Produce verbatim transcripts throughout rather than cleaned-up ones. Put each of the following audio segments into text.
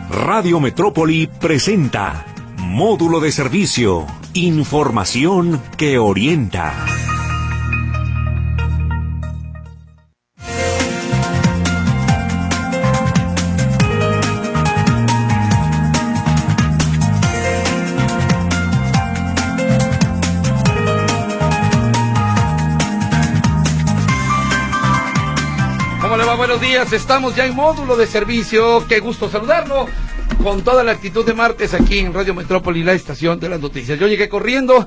Radio Metrópoli presenta Módulo de Servicio, información que orienta. Buenos días, estamos ya en Módulo de Servicio. Qué gusto saludarlo con toda la actitud de martes aquí en Radio Metrópoli, la estación de las noticias. Yo llegué corriendo,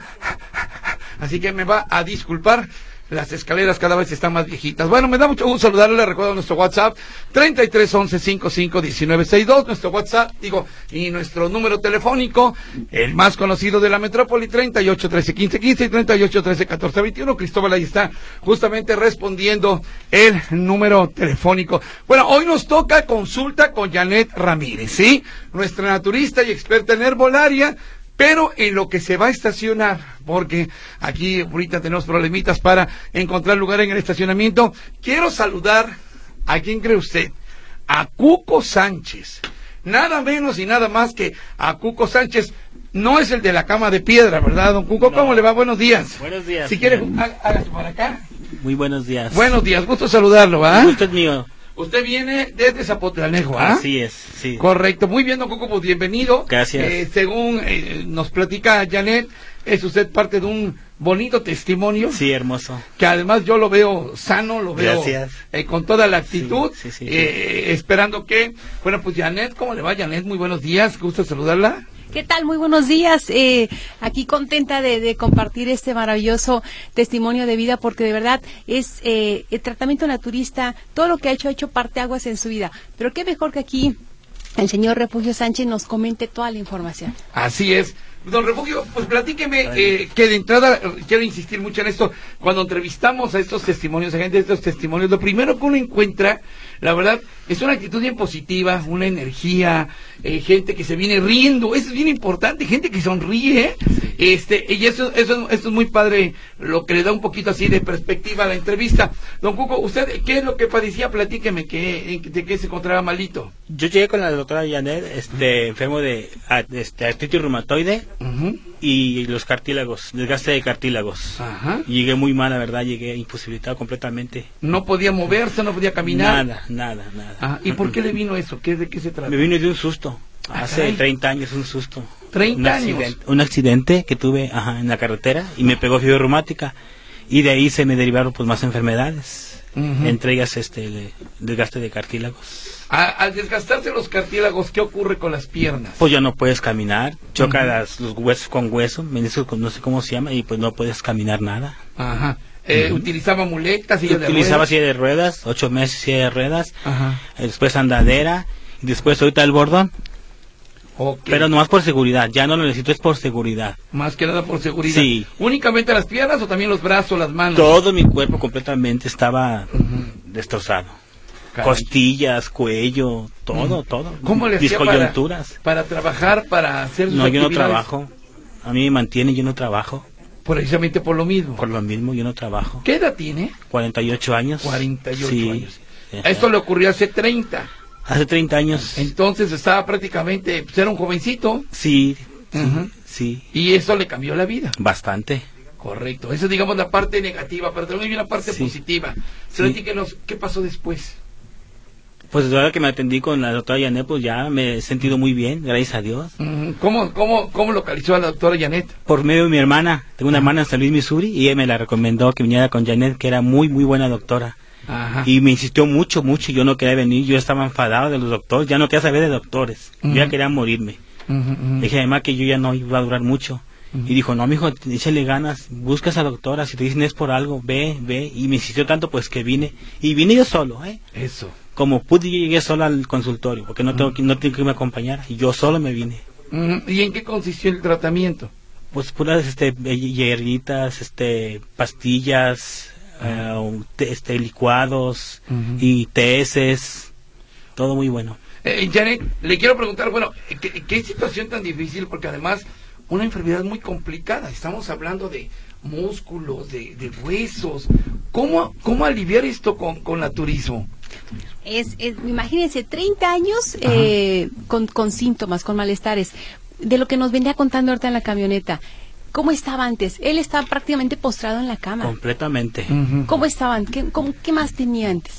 así que me va a disculpar. Las escaleras cada vez están más viejitas. Bueno, me da mucho gusto saludarle. Le recuerdo nuestro WhatsApp treinta y tres once cincuenta y cinco diecinueve sesenta y dos, nuestro WhatsApp, digo, y nuestro número telefónico, el más conocido de la metrópoli, treinta y ocho trece quince quince y treinta y ocho trece catorce veintiuno. Cristóbal ahí está justamente respondiendo el número telefónico. Bueno, hoy nos toca consulta con Janet Ramírez, ¿sí? Nuestra naturista y experta en herbolaria, pero en lo que se va a estacionar, porque aquí ahorita tenemos problemitas para encontrar lugar en el estacionamiento. Quiero saludar, ¿a quién cree usted? A Cuco Sánchez. Nada menos y nada más que a Cuco Sánchez. No es el de la cama de piedra, ¿verdad, don Cuco? No. ¿Cómo le va? Buenos días. Buenos días. Si quiere, hágase para acá. Muy buenos días. Buenos días, gusto saludarlo, ¿va? El gusto es mío. Usted viene desde Zapotlanejo, ¿ah? Así es, sí. Correcto, muy bien, don Cuco, pues bienvenido. Gracias. Eh, según eh, nos platica Janet, es usted parte de un bonito testimonio. Sí, hermoso. Que además yo lo veo sano, lo veo eh, con toda la actitud, sí, sí, sí, eh, sí. esperando que... Bueno, pues Janet, ¿cómo le va, Janet? Muy buenos días, gusto saludarla. ¿Qué tal? Muy buenos días. Eh, aquí contenta de, de compartir este maravilloso testimonio de vida, porque de verdad es eh, el tratamiento naturista, todo lo que ha hecho, ha hecho parteaguas en su vida. Pero qué mejor que aquí el señor Refugio Sánchez nos comente toda la información. Así es. Don Refugio, pues platíqueme, eh, que de entrada quiero insistir mucho en esto. Cuando entrevistamos a estos testimonios, a gente de estos testimonios, lo primero que uno encuentra, la verdad, es una actitud bien positiva, una energía, eh, gente que se viene riendo, eso es bien importante, gente que sonríe, este, y eso, eso, eso es muy padre, lo que le da un poquito así de perspectiva a la entrevista. Don Cuco, ¿usted qué es lo que padecía? Platíqueme, ¿qué, de qué se encontraba malito? Yo llegué con la doctora Janet, este, enfermo de este, artritis reumatoide. Uh-huh. Y los cartílagos, desgaste de cartílagos. Ajá. Llegué muy mal, la verdad, llegué imposibilitado completamente. No podía moverse, no podía caminar. Nada, nada, nada. Ajá. ¿Y por qué le vino eso? ¿Qué, ¿De qué se trata? Me vino de un susto. Ah, hace caray. treinta años, un susto. ¿treinta un años? Accidente, un accidente que tuve ajá, en la carretera y me pegó fiebre reumática. Y de ahí se me derivaron pues más enfermedades. Uh-huh. Entre ellas este el desgaste de cartílagos. A, al desgastarse los cartílagos, ¿qué ocurre con las piernas? Pues ya no puedes caminar, choca uh-huh. las, los huesos con hueso, no sé cómo se llama, y pues no puedes caminar nada. Ajá. Eh, uh-huh. ¿Utilizaba muletas, silla de ruedas? Utilizaba silla de ruedas, ocho meses silla de ruedas, ajá. Después andadera, y después ahorita el bordón. Okay. Pero nomás por seguridad, ya no lo necesito, es por seguridad. Más que nada por seguridad. Sí. ¿Únicamente las piernas o también los brazos, las manos? Todo mi cuerpo completamente estaba uh-huh. destrozado. Caray. Costillas, cuello, todo, uh-huh. todo. ¿Cómo le hacía para, para trabajar, para hacer sus No, yo no actividades? trabajo. A mí me mantiene, yo no trabajo. Precisamente por lo mismo. Por lo mismo, yo no trabajo. ¿Qué edad tiene? cuarenta y ocho años. cuarenta y ocho sí. años. Esto le ocurrió hace treinta. Hace treinta años. Entonces estaba prácticamente, pues era un jovencito. Sí, uh-huh. sí. Y eso le cambió la vida. Bastante. Correcto. Esa es, digamos, la parte negativa, pero también hay una parte sí. positiva. Sí. Platíquenos, ¿qué pasó después? Pues ahora que me atendí con la doctora Janet, pues ya me he sentido muy bien, gracias a Dios. Uh-huh. ¿Cómo, cómo, cómo localizó a la doctora Janet? Por medio de mi hermana. Tengo una uh-huh. hermana en San Luis, Missouri, y ella me la recomendó que viniera con Janet, que era muy, muy buena doctora. Ajá. Y me insistió mucho, mucho, y yo no quería venir, yo estaba enfadado de los doctores, ya no quería saber de doctores, uh-huh. yo ya quería morirme. Uh-huh, uh-huh. Dije además que yo ya no iba a durar mucho. Uh-huh. Y dijo, no, mijo, échale ganas, busca a esa doctora, si te dicen es por algo, ve, ve. Y me insistió tanto pues que vine, y vine yo solo, ¿eh? Eso. Como pude, yo llegué solo al consultorio, porque no tengo uh-huh. que, no tengo que me acompañar, y yo solo me vine. Uh-huh. ¿Y en qué consistió el tratamiento? Pues puras este, hierbitas, este, pastillas... Uh, este licuados uh-huh. y teces, todo muy bueno. Eh, Janet, le quiero preguntar, bueno, ¿qué, qué situación tan difícil? Porque además una enfermedad muy complicada. Estamos hablando de músculos, de, de huesos. ¿Cómo, cómo aliviar esto con, con naturismo? Es, es, imagínense, treinta años eh, con, con síntomas, con malestares. De lo que nos venía contando ahorita en la camioneta. ¿Cómo estaba antes? Él estaba prácticamente postrado en la cama. Completamente. Uh-huh. ¿Cómo estaban? ¿Qué, cómo, ¿Qué más tenía antes?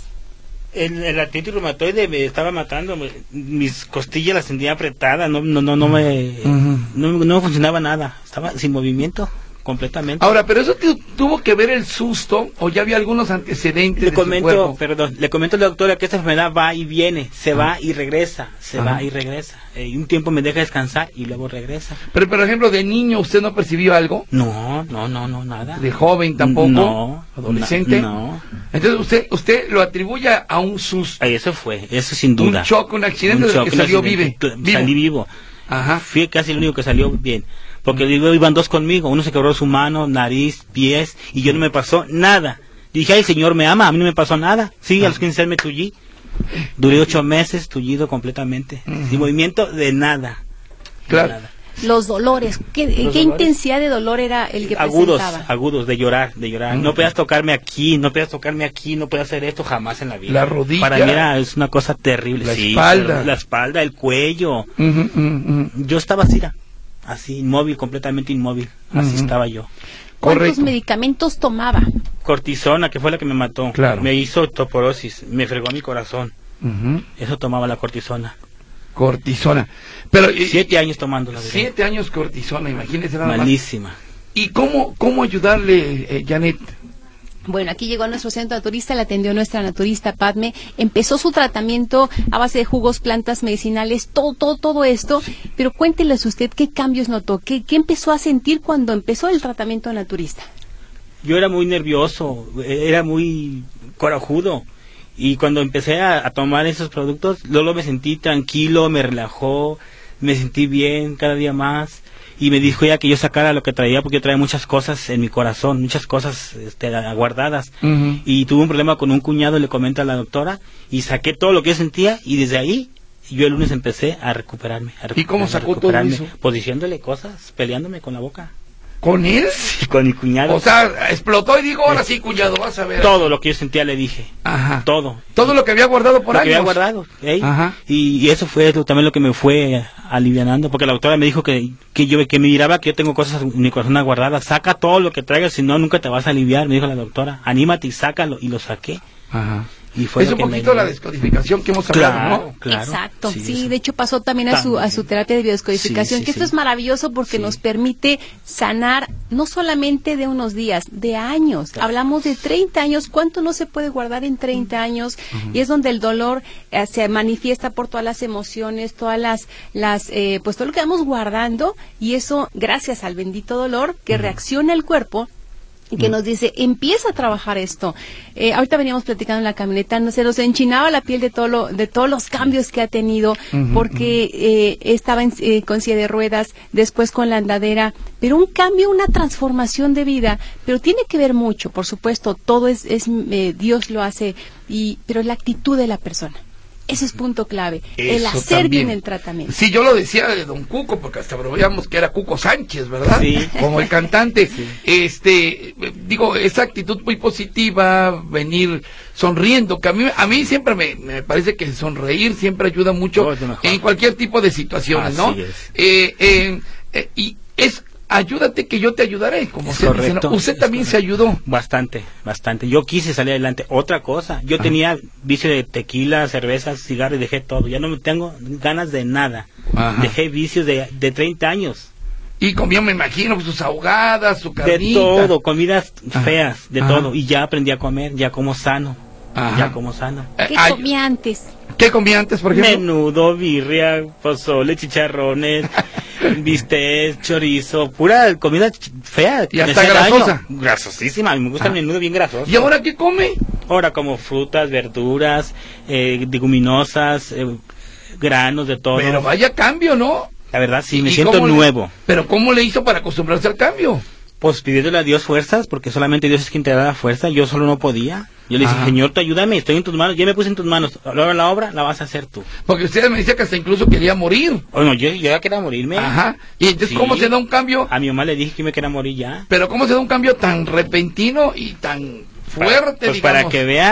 El, el artritis reumatoide me estaba matando, me, mis costillas las sentía apretadas, no, no, no, no me, uh-huh. no, no funcionaba nada, estaba sin movimiento. Completamente. Ahora, pero eso t- tuvo que ver el susto o ya había algunos antecedentes le de comento, su cuerpo. Perdón, le comento a la doctora que esta enfermedad va y viene, se ah. va y regresa, se ah. va y regresa. Eh, y un tiempo me deja descansar y luego regresa. Pero, por ejemplo, de niño, ¿usted no percibió algo? No, no, no, no, nada. ¿De joven tampoco? No. ¿Adolescente? No. Entonces, usted usted lo atribuye a un susto. Eso fue, eso sin duda. Un shock, un accidente del que salió vive. vivo. Salí vivo. Ajá. Fui casi el único que salió bien. Porque digo, iban dos conmigo, uno se quebró su mano, nariz, pies, y yo no me pasó nada. Dije, ay, Señor me ama, a mí no me pasó nada. Sí, a los quince años me tullí. Duré ocho meses tullido completamente, uh-huh. sin movimiento de nada. Claro. De nada. Los dolores, ¿qué, Los ¿qué dolores? intensidad de dolor era el que agudos, presentaba? Agudos, de llorar, de llorar. Uh-huh. No podías tocarme aquí, no podías tocarme aquí, no podías hacer esto jamás en la vida. La rodilla. Para mí era, es una cosa terrible. La sí, espalda. La espalda, el cuello. Uh-huh, uh-huh. Yo estaba así, así, inmóvil, completamente inmóvil. Así uh-huh. estaba yo. ¿Cuántos Correcto. medicamentos tomaba? Cortisona, que fue la que me mató. Claro. Me hizo osteoporosis, me fregó mi corazón. Uh-huh. Eso tomaba la cortisona. Cortisona. Pero siete años tomándola. Siete ¿verdad? años cortisona, imagínese nada Malísima. más. ¿Y cómo, cómo ayudarle, eh, Janet? Bueno, aquí llegó a nuestro centro naturista, le atendió nuestra naturista Padme, empezó su tratamiento a base de jugos, plantas medicinales, todo, todo, todo esto, pero cuénteles usted qué cambios notó, qué, qué empezó a sentir cuando empezó el tratamiento naturista. Yo era muy nervioso, era muy corajudo, y cuando empecé a, a tomar esos productos, luego me sentí tranquilo, me relajó, me sentí bien cada día más. Y me dijo ya que yo sacara lo que traía, porque yo traía muchas cosas en mi corazón, muchas cosas este, guardadas. Uh-huh. Y tuve un problema con un cuñado, le comenta a la doctora, y saqué todo lo que yo sentía, y desde ahí yo el lunes empecé a recuperarme. A recuperarme ¿Y cómo sacó todo eso? Pues diciéndole cosas, peleándome con la boca. ¿Con él? Sí, con mi cuñado. O sea, explotó y dijo, ahora sí, cuñado, vas a ver. Todo lo que yo sentía le dije. Ajá. Todo. Todo lo que había guardado por lo años. Lo que había guardado. ¿eh? Ajá. Y, y eso fue lo, también lo que me fue alivianando, porque la doctora me dijo que, que yo que me miraba que yo tengo cosas en mi corazón guardadas. Saca todo lo que traigas, si no, nunca te vas a aliviar, me dijo la doctora. Anímate y sácalo. Y lo saqué. Ajá. Y fue es un poquito me... la descodificación que hemos hablado, claro, ¿no? Claro, exacto, sí, sí de hecho pasó también a su a su terapia de biodescodificación, sí, sí, que esto sí. es maravilloso porque sí. nos permite sanar no solamente de unos días, de años. Claro. Hablamos de treinta años, ¿cuánto no se puede guardar en treinta años? Uh-huh. Y es donde el dolor eh, se manifiesta por todas las emociones, todas las las eh, pues todo lo que vamos guardando, y eso gracias al bendito dolor que uh-huh. reacciona el cuerpo y que nos dice, empieza a trabajar esto. Eh, ahorita veníamos platicando en la camioneta, no, se nos enchinaba la piel de todo lo, de todos los cambios que ha tenido, uh-huh, porque uh-huh. eh, estaba en, eh, con silla de ruedas, después con la andadera, pero un cambio, una transformación de vida, pero tiene que ver mucho, por supuesto, todo es, es eh, Dios lo hace, y pero la actitud de la persona. Ese es punto clave, eso el hacer también. bien el tratamiento. Sí, yo lo decía de Don Cuco, porque hasta veíamos que era Cuco Sánchez, ¿verdad? Sí. Como el cantante. Sí. Este, digo, esa actitud muy positiva, venir sonriendo, que a mí, a mí siempre me, me parece que sonreír siempre ayuda mucho oh, en cualquier tipo de situaciones, así ¿no? Es. Eh, eh, eh, y es ayúdate que yo te ayudaré, como es se correcto, dice, ¿no? Usted también correcto. se ayudó. Bastante, bastante. Yo quise salir adelante. Otra cosa, yo Ajá. tenía vicio de tequila, cervezas, cigarros y dejé todo. Ya no me tengo ganas de nada. Ajá. Dejé vicios de, de treinta años. Y comía, me imagino, sus ahogadas, su carnita. De todo, comidas Ajá. feas, de Ajá. todo. Y ya aprendí a comer, ya como sano. Ajá. Ya como sano. ¿Qué Ay, comía antes? ¿Qué comía antes, por ejemplo? Menudo, birria, pozole, chicharrones, bistec, chorizo, pura comida fea. Y hasta grasosa. Daño. Grasosísima, a mí me gusta ah. el menudo bien grasoso. ¿Y ahora qué come? Ahora como frutas, verduras, eh, leguminosas, eh, granos, de todo. Pero vaya cambio, ¿no? La verdad sí, me siento nuevo. Le... ¿Pero cómo le hizo para acostumbrarse al cambio? Pues pidiéndole a Dios fuerzas, porque solamente Dios es quien te da la fuerza, yo solo no podía. Yo le dije, Ajá. Señor, tú ayúdame, estoy en tus manos, ya me puse en tus manos, ahora la obra la vas a hacer tú. Porque usted me decía que hasta incluso quería morir. Bueno, yo, yo ya quería morirme. Ajá, y entonces, sí. ¿cómo se da un cambio? A mi mamá le dije que me quería morir ya. Pero ¿cómo se da un cambio tan repentino y tan fuerte, para, pues digamos? para que vea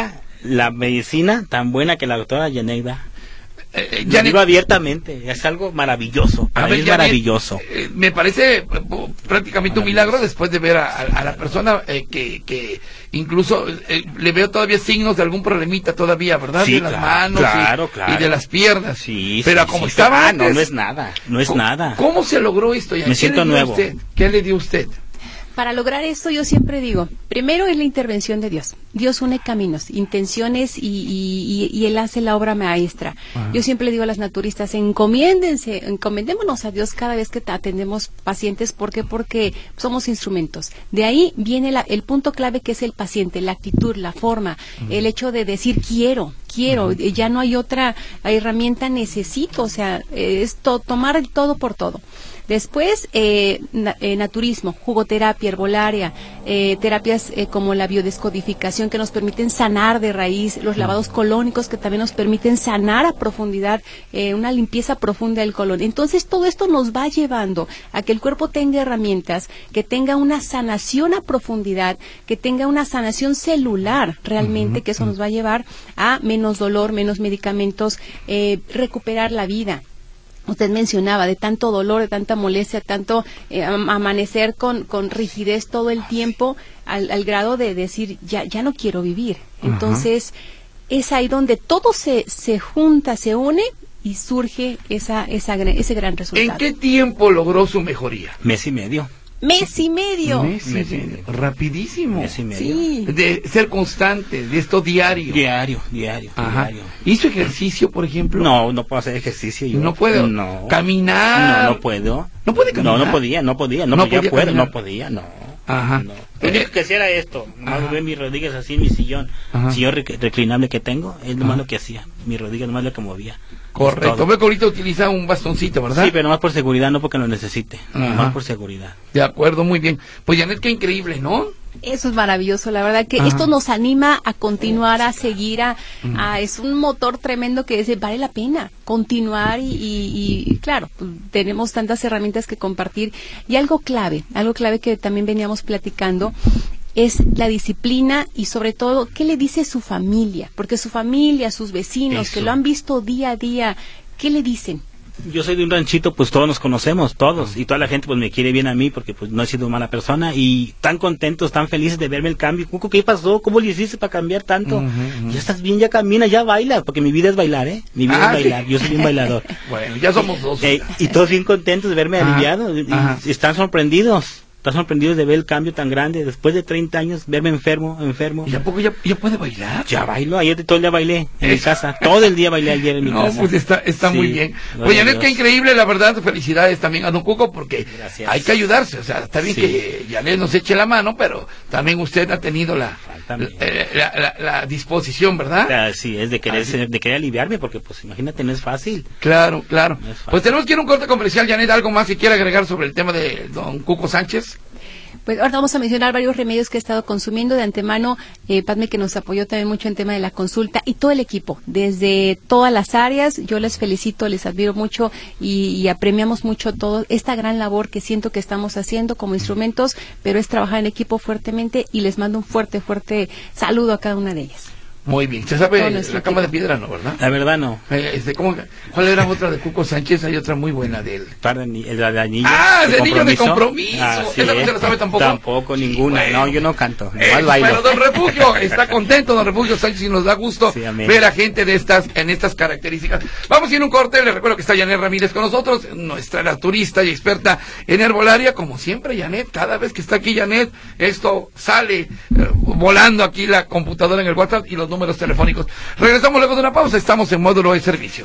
la medicina tan buena que la doctora Janet da. Eh, Lo digo abiertamente, es algo maravilloso, para mí es Janet, maravilloso. Eh, me parece eh, prácticamente un milagro después de ver a, a, a la persona eh, que, que incluso eh, le veo todavía signos de algún problemita todavía, ¿verdad? Sí, de las claro, manos claro, y, claro. y de las piernas. Sí, pero sí, como sí, estaba ah, antes, no, no es nada, no es ¿cómo, nada. ¿Cómo se logró esto? Me siento nuevo. Usted? ¿Qué le dio usted? Para lograr esto yo siempre digo, primero es la intervención de Dios. Dios une caminos, intenciones y, y, y, y Él hace la obra maestra. Ajá. Yo siempre le digo a las naturistas, encomiéndense, encomendémonos a Dios cada vez que atendemos pacientes. ¿Por qué? Porque somos instrumentos. De ahí viene la, el punto clave que es el paciente, la actitud, la forma, uh-huh. el hecho de decir quiero, quiero, uh-huh. ya no hay otra herramienta, necesito, o sea, es to, tomar el todo por todo. Después, eh, na, eh, naturismo, jugoterapia, herbolaria, eh, terapias eh, como la biodescodificación que nos permiten sanar de raíz, los lavados colónicos que también nos permiten sanar a profundidad, eh, una limpieza profunda del colon. Entonces, todo esto nos va llevando a que el cuerpo tenga herramientas, que tenga una sanación a profundidad, que tenga una sanación celular realmente, uh-huh. que eso nos va a llevar a menos dolor, menos medicamentos, eh, recuperar la vida. Usted mencionaba de tanto dolor, de tanta molestia, tanto eh, amanecer con, con rigidez todo el tiempo, al, al grado de decir, ya, ya no quiero vivir. Entonces, uh-huh. es ahí donde todo se, se junta, se une y surge esa, esa, ese gran resultado. ¿En qué tiempo logró su mejoría? Mes y medio. Mes y medio. Mes y medio. Rapidísimo. Mes y medio. Sí. De ser constante, de esto diario. Diario, diario, Ajá. diario. ¿Hizo ejercicio, por ejemplo? No, no puedo hacer ejercicio. Yo. ¿No puedo? No. ¿Caminar? No, no puedo. ¿No puede caminar? No, no podía, no podía. No, no podía, podía poder, caminar. no podía, no. Ajá. No. Lo único que hacía era esto, más ver mis rodillas así en mi sillón. Ajá. Sillón rec reclinable que tengo, es lo más lo que hacía. Mis rodillas nomás lo que movía. Correcto. Veo que ahorita utiliza un bastoncito, ¿verdad? Sí, pero más por seguridad, no porque lo necesite. Ajá. Más por seguridad. De acuerdo, muy bien. Pues Janet, qué increíble, ¿no? Eso es maravilloso, la verdad que Ajá. esto nos anima a continuar, a seguir, a, a es un motor tremendo que dice, vale la pena continuar y, y, y claro, pues, tenemos tantas herramientas que compartir. Y algo clave, algo clave que también veníamos platicando, es la disciplina y sobre todo, ¿qué le dice su familia? Porque su familia, sus vecinos, Eso. que lo han visto día a día, ¿qué le dicen? Yo soy de un ranchito, pues todos nos conocemos, todos, y toda la gente pues me quiere bien a mí porque pues no he sido mala persona y tan contentos, tan felices de verme el cambio. Cuco, ¿qué pasó? ¿Cómo le hiciste para cambiar tanto? Uh-huh, uh-huh. Ya estás bien, ya camina, ya baila, porque mi vida es bailar, ¿eh? Mi vida ah, es bailar, sí. Yo soy un bailador. Bueno, ya somos dos. Eh, y todos bien contentos de verme ajá, aliviado, y, y están sorprendidos. Están sorprendidos de ver el cambio tan grande. Después de treinta años, verme enfermo, enfermo. ¿Y a poco ya, ya puede bailar? Ya bailo. Ayer todo el día bailé en mi casa. Todo el día bailé ayer en mi no, casa. No, pues está, está sí, muy bien. Oye, Janet, qué increíble, la verdad. Felicidades también a Don Cuco, porque gracias. Hay que ayudarse. O sea, está bien sí. que Janet nos eche la mano, pero también usted ha tenido la, la, la, la, la disposición, ¿verdad? Claro, sí, es de querer, ser, de querer aliviarme, porque pues imagínate, no es fácil. Claro, claro. No es fácil. Pues tenemos que ir a un corte comercial. Janet, ¿algo más que quiera agregar sobre el tema de Don Cuco Sánchez? Pues ahora vamos a mencionar varios remedios que he estado consumiendo de antemano. Eh, Padme, que nos apoyó también mucho en tema de la consulta, y todo el equipo, desde todas las áreas. Yo les felicito, les admiro mucho y, y apremiamos mucho todo esta gran labor que siento que estamos haciendo como instrumentos, pero es trabajar en equipo fuertemente, y les mando un fuerte, fuerte saludo a cada una de ellas. Muy bien, se sabe la cama de piedra, ¿no, verdad? La verdad no. Eh, este, ¿cómo, ¿Cuál era otra de Cuco Sánchez? Hay otra muy buena de él. La de anillo. Ah, de anillo de compromiso. Ah, sí, ¿esa no se la sabe tampoco? Tampoco, ninguna. Bueno, no, yo no canto. Eh, bailo. Pero Don Refugio está contento, Don Refugio Sánchez, y nos da gusto sí, ver a gente de estas, en estas características. Vamos a ir a un corte. Les recuerdo que está Janet Ramírez con nosotros, nuestra naturista y experta en herbolaria. Como siempre, Janet, cada vez que está aquí Janet, esto sale eh, volando aquí la computadora en el WhatsApp y los números telefónicos. Regresamos luego de una pausa, estamos en módulo de servicio.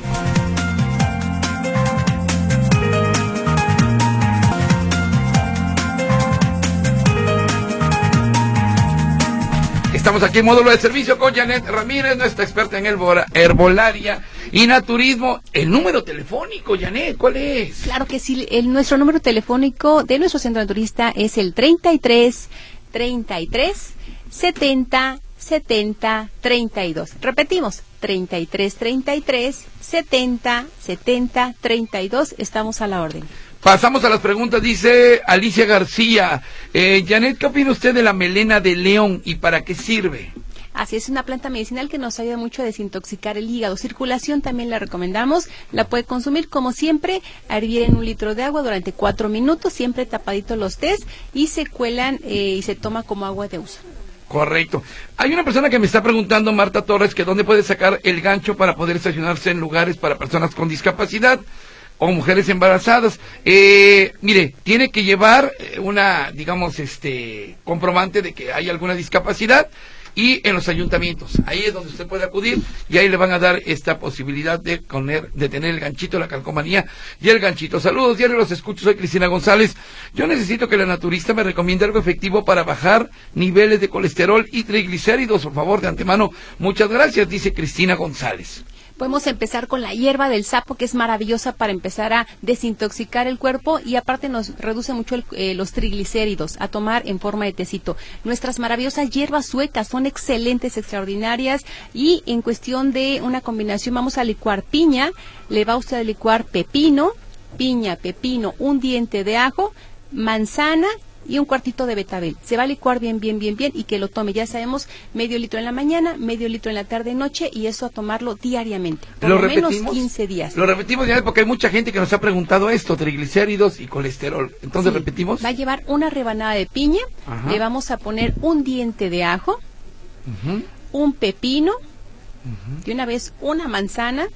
Estamos aquí en módulo de servicio con Janet Ramírez, nuestra experta en herbolaria y naturismo. El número telefónico, Janet, ¿cuál es? Claro que sí, el, nuestro número telefónico de nuestro centro naturista es el treinta y tres, treinta y tres, setenta, setenta, treinta y dos. Repetimos, treinta y tres, treinta y tres, setenta, setenta, treinta y dos. Estamos a la orden. Pasamos a las preguntas, dice Alicia García. Eh, Janet, ¿qué opina usted de la melena de león y para qué sirve? Así es, una planta medicinal que nos ayuda mucho a desintoxicar el hígado. Circulación también la recomendamos, la puede consumir como siempre, a hervir en un litro de agua durante cuatro minutos, siempre tapaditos los tés y se cuelan eh, y se toma como agua de uso. Correcto. Hay una persona que me está preguntando, Marta Torres, que dónde puede sacar el gancho para poder estacionarse en lugares para personas con discapacidad o mujeres embarazadas. Eh, mire, tiene que llevar una, digamos, este, comprobante de que hay alguna discapacidad, y en los ayuntamientos, ahí es donde usted puede acudir, y ahí le van a dar esta posibilidad de poner, de tener el ganchito, la calcomanía y el ganchito. Saludos, diario los escucho, soy Cristina González. Yo necesito que la naturista me recomiende algo efectivo para bajar niveles de colesterol y triglicéridos, por favor, de antemano. Muchas gracias, dice Cristina González. Podemos empezar con la hierba del sapo, que es maravillosa para empezar a desintoxicar el cuerpo y aparte nos reduce mucho el, eh, los triglicéridos, a tomar en forma de tecito. Nuestras maravillosas hierbas suecas son excelentes, extraordinarias, y en cuestión de una combinación vamos a licuar piña, le va usted a licuar pepino, piña, pepino, un diente de ajo, manzana y un cuartito de betabel. Se va a licuar bien, bien, bien, bien y que lo tome. Ya sabemos, medio litro en la mañana, medio litro en la tarde y noche, y eso a tomarlo diariamente. Por lo, lo menos quince días. Lo repetimos ya porque hay mucha gente que nos ha preguntado esto, triglicéridos y colesterol. Entonces, sí, repetimos. Va a llevar una rebanada de piña, ajá, le vamos a poner un diente de ajo, uh-huh, un pepino, uh-huh, de una vez una manzana,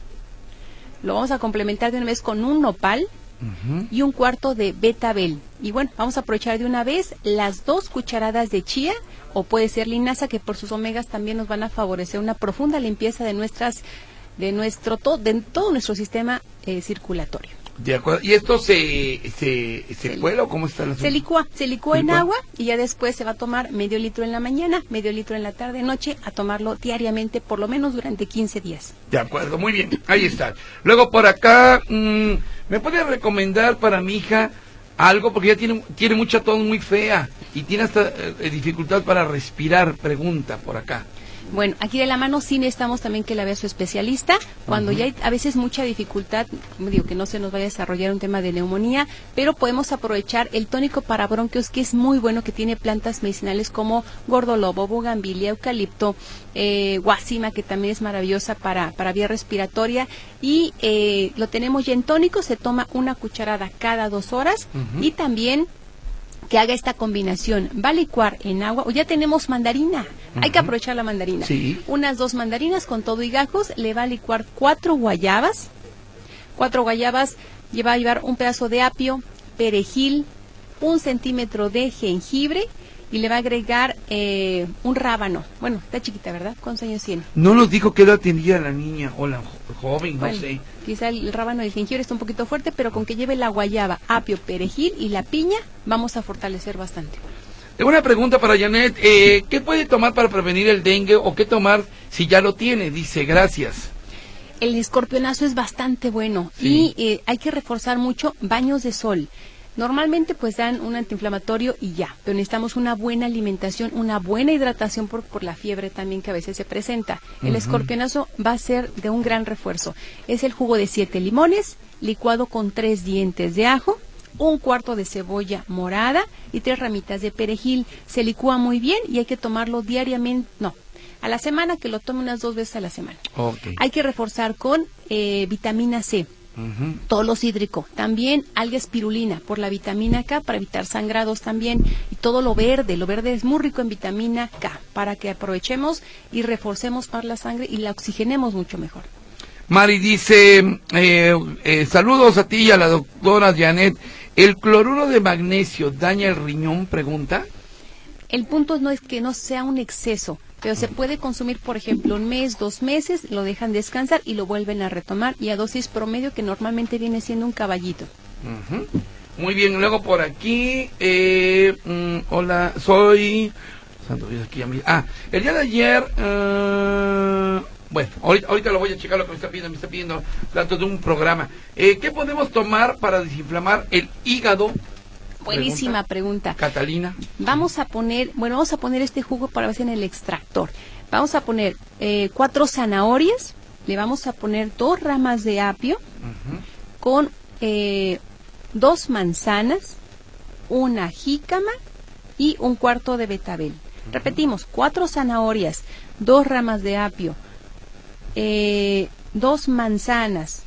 lo vamos a complementar de una vez con un nopal, Uh-huh, y un cuarto de betabel. Y bueno, vamos a aprovechar de una vez las dos cucharadas de chía, o puede ser linaza, que por sus omegas también nos van a favorecer una profunda limpieza de nuestras, de nuestro to, de todo nuestro sistema eh, circulatorio. De acuerdo. ¿Y esto se se, se, se cuela o cómo está la Se licúa, se licúa en agua y ya después se va a tomar medio litro en la mañana, medio litro en la tarde, noche, a tomarlo diariamente por lo menos durante quince días. De acuerdo, muy bien, ahí está. Luego por acá, mmm, ¿me puede recomendar para mi hija algo? Porque ella tiene, tiene mucha tos muy fea y tiene hasta eh, dificultad para respirar, pregunta por acá. Bueno, aquí de la mano sí necesitamos también que la vea su especialista. Cuando uh-huh, ya hay a veces mucha dificultad, digo que no se nos vaya a desarrollar un tema de neumonía, pero podemos aprovechar el tónico para bronquios, que es muy bueno, que tiene plantas medicinales como gordolobo, bugambilia, eucalipto, eh, guasima, que también es maravillosa para, para vía respiratoria, y eh, lo tenemos ya en tónico, se toma una cucharada cada dos horas, uh-huh, y también que haga esta combinación, va a licuar en agua, o ya tenemos mandarina, uh-huh, hay que aprovechar la mandarina, sí, unas dos mandarinas con todo y gajos, le va a licuar cuatro guayabas, cuatro guayabas, va a llevar un pedazo de apio, perejil, un centímetro de jengibre, y le va a agregar eh, un rábano. Bueno, está chiquita, ¿verdad? ¿Cuántos años tiene? No nos dijo que edad tenía la niña o la joven, no bueno, sé. Quizá el rábano del jengibre está un poquito fuerte, pero con que lleve la guayaba, apio, perejil y la piña, vamos a fortalecer bastante. Tengo una pregunta para Janet. Eh, ¿Qué puede tomar para prevenir el dengue o qué tomar si ya lo tiene? Dice, gracias. El escorpionazo es bastante bueno, sí, y eh, hay que reforzar mucho baños de sol. Normalmente pues dan un antiinflamatorio y ya, pero necesitamos una buena alimentación, una buena hidratación por, por la fiebre también que a veces se presenta. El uh-huh, escorpionazo va a ser de un gran refuerzo. Es el jugo de siete limones, licuado con tres dientes de ajo, un cuarto de cebolla morada y tres ramitas de perejil. Se licúa muy bien y hay que tomarlo diariamente, no, a la semana, que lo tome unas dos veces a la semana. Okay. Hay que reforzar con eh, vitamina C. Uh-huh. Todo lo cítrico, también alga espirulina por la vitamina K para evitar sangrados también, y todo lo verde, lo verde es muy rico en vitamina K para que aprovechemos y reforcemos más la sangre y la oxigenemos mucho mejor. Mari dice, eh, eh, saludos a ti y a la doctora Janet, ¿el cloruro de magnesio daña el riñón? Pregunta. El punto no es que no sea un exceso, pero se puede consumir, por ejemplo, un mes, dos meses, lo dejan descansar y lo vuelven a retomar, y a dosis promedio, que normalmente viene siendo un caballito. Uh-huh. Muy bien, luego por aquí, eh, mm, hola, soy... Santo Dios, aquí a mí. Ah, el día de ayer, uh, bueno, ahorita, ahorita lo voy a checar lo que me está pidiendo, me está pidiendo datos de un programa. Eh, ¿Qué podemos tomar para desinflamar el hígado? Buenísima pregunta. Catalina. Vamos a poner, bueno, vamos a poner este jugo para ver en el extractor. Vamos a poner eh, cuatro zanahorias, le vamos a poner dos ramas de apio, uh-huh, con eh, dos manzanas, una jícama y un cuarto de betabel. Repetimos, cuatro zanahorias, dos ramas de apio, eh, dos manzanas,